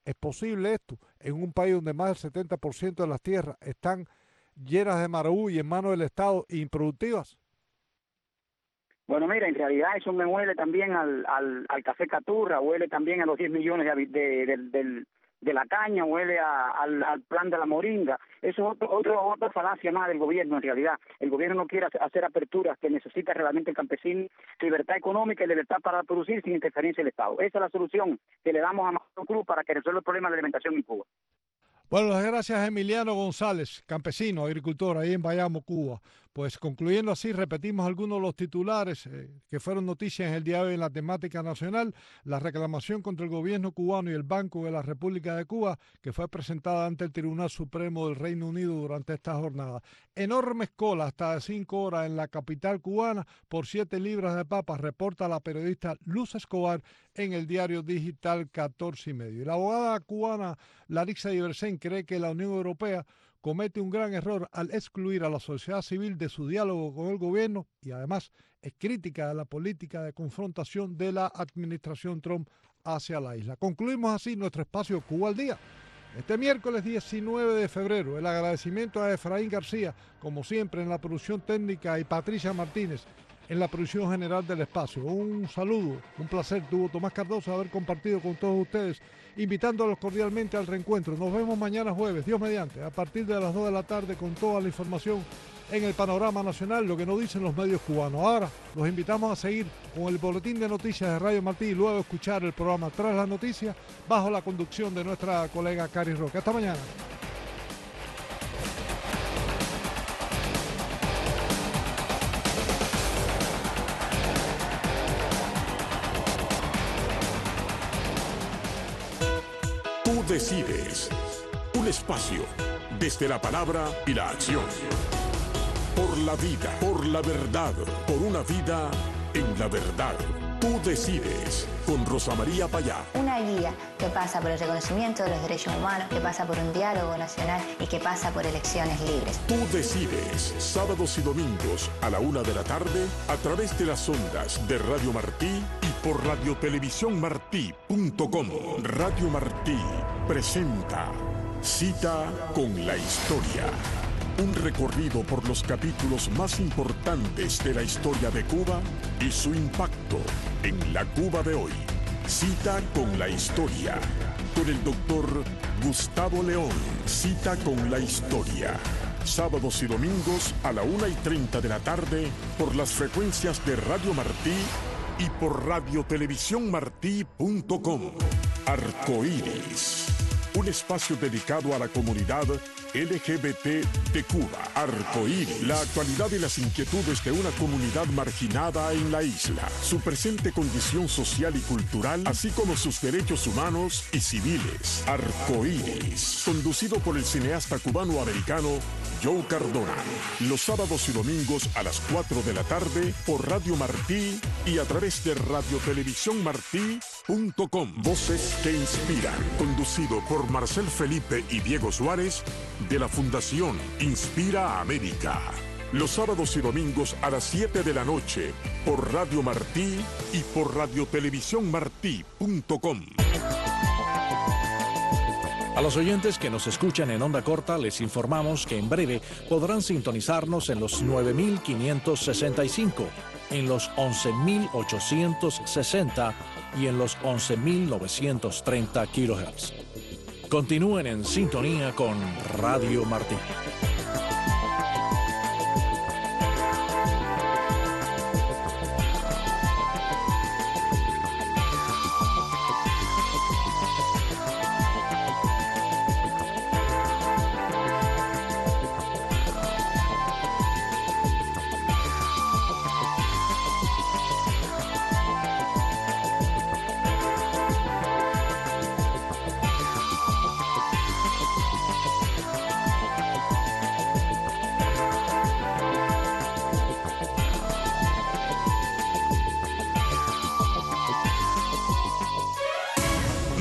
¿Es posible esto en un país donde más del setenta por ciento de las tierras están llenas de maraú y en manos del Estado e improductivas? Bueno, mira, en realidad eso me huele también al, al, al café Caturra, huele también a los diez millones de, de, de, de, de la caña, huele a, al, al plan de la moringa. Eso es otro, otro, otra falacia más del gobierno en realidad. El gobierno no quiere hacer aperturas que necesita realmente el campesino, libertad económica y libertad para producir sin interferencia del Estado. Esa es la solución que le damos a Manuel Cruz para que resuelva el problema de la alimentación en Cuba. Bueno, las gracias a Emiliano González, campesino, agricultor, ahí en Bayamo, Cuba. Pues concluyendo así, repetimos algunos de los titulares eh, que fueron noticias en el día de hoy en la temática nacional. La reclamación contra el gobierno cubano y el Banco de la República de Cuba, que fue presentada ante el Tribunal Supremo del Reino Unido durante esta jornada. Enormes colas, hasta de cinco horas en la capital cubana, por siete libras de papas, reporta la periodista Luz Escobar en el diario digital catorce y medio. Y la abogada cubana Larissa Ibersen cree que la Unión Europea comete un gran error al excluir a la sociedad civil de su diálogo con el gobierno y además es crítica de la política de confrontación de la administración Trump hacia la isla. Concluimos así nuestro espacio Cuba al Día. Este miércoles diecinueve de febrero, el agradecimiento a Efraín García, como siempre en la producción técnica, y Patricia Martínez en la producción general del espacio. Un saludo, un placer tuvo Tomás Cardoso haber compartido con todos ustedes, invitándolos cordialmente al reencuentro. Nos vemos mañana jueves, Dios mediante, a partir de las dos de la tarde con toda la información en el panorama nacional, lo que nos dicen los medios cubanos. Ahora los invitamos a seguir con el boletín de noticias de Radio Martí y luego escuchar el programa Tras las Noticias bajo la conducción de nuestra colega Cari Roque. Hasta mañana. Tú decides. Un espacio desde la palabra y la acción. Por la vida, por la verdad, por una vida en la verdad. Tú decides. Con Rosa María Payá. Una guía que pasa por el reconocimiento de los derechos humanos, que pasa por un diálogo nacional y que pasa por elecciones libres. Tú decides. Sábados y domingos a la una de la tarde a través de las ondas de Radio Martí y por radio televisión martí punto com. Radio Martí presenta Cita con la Historia. Un recorrido por los capítulos más importantes de la historia de Cuba y su impacto en la Cuba de hoy. Cita con la Historia. Con el doctor Gustavo León. Cita con la Historia. Sábados y domingos a la una y treinta de la tarde por las frecuencias de Radio Martí y por radio televisión martí punto com. Arcoíris. Un espacio dedicado a la comunidad L G B T de Cuba. Arcoíris. La actualidad y las inquietudes de una comunidad marginada en la isla. Su presente condición social y cultural, así como sus derechos humanos y civiles. Arcoíris. Conducido por el cineasta cubano-americano Joe Cardona. Los sábados y domingos a las cuatro de la tarde por Radio Martí y a través de radio televisión martí punto com. Voces que inspiran. Conducido por Marcel Felipe y Diego Suárez de la Fundación Inspira América. Los sábados y domingos a las siete de la noche por Radio Martí y por radio televisión martí punto com. A los oyentes que nos escuchan en onda corta les informamos que en breve podrán sintonizarnos en los nueve mil quinientos sesenta y cinco, en los once mil ochocientos sesenta y en los once mil novecientos treinta kilohertz. Continúen en sintonía con Radio Martí.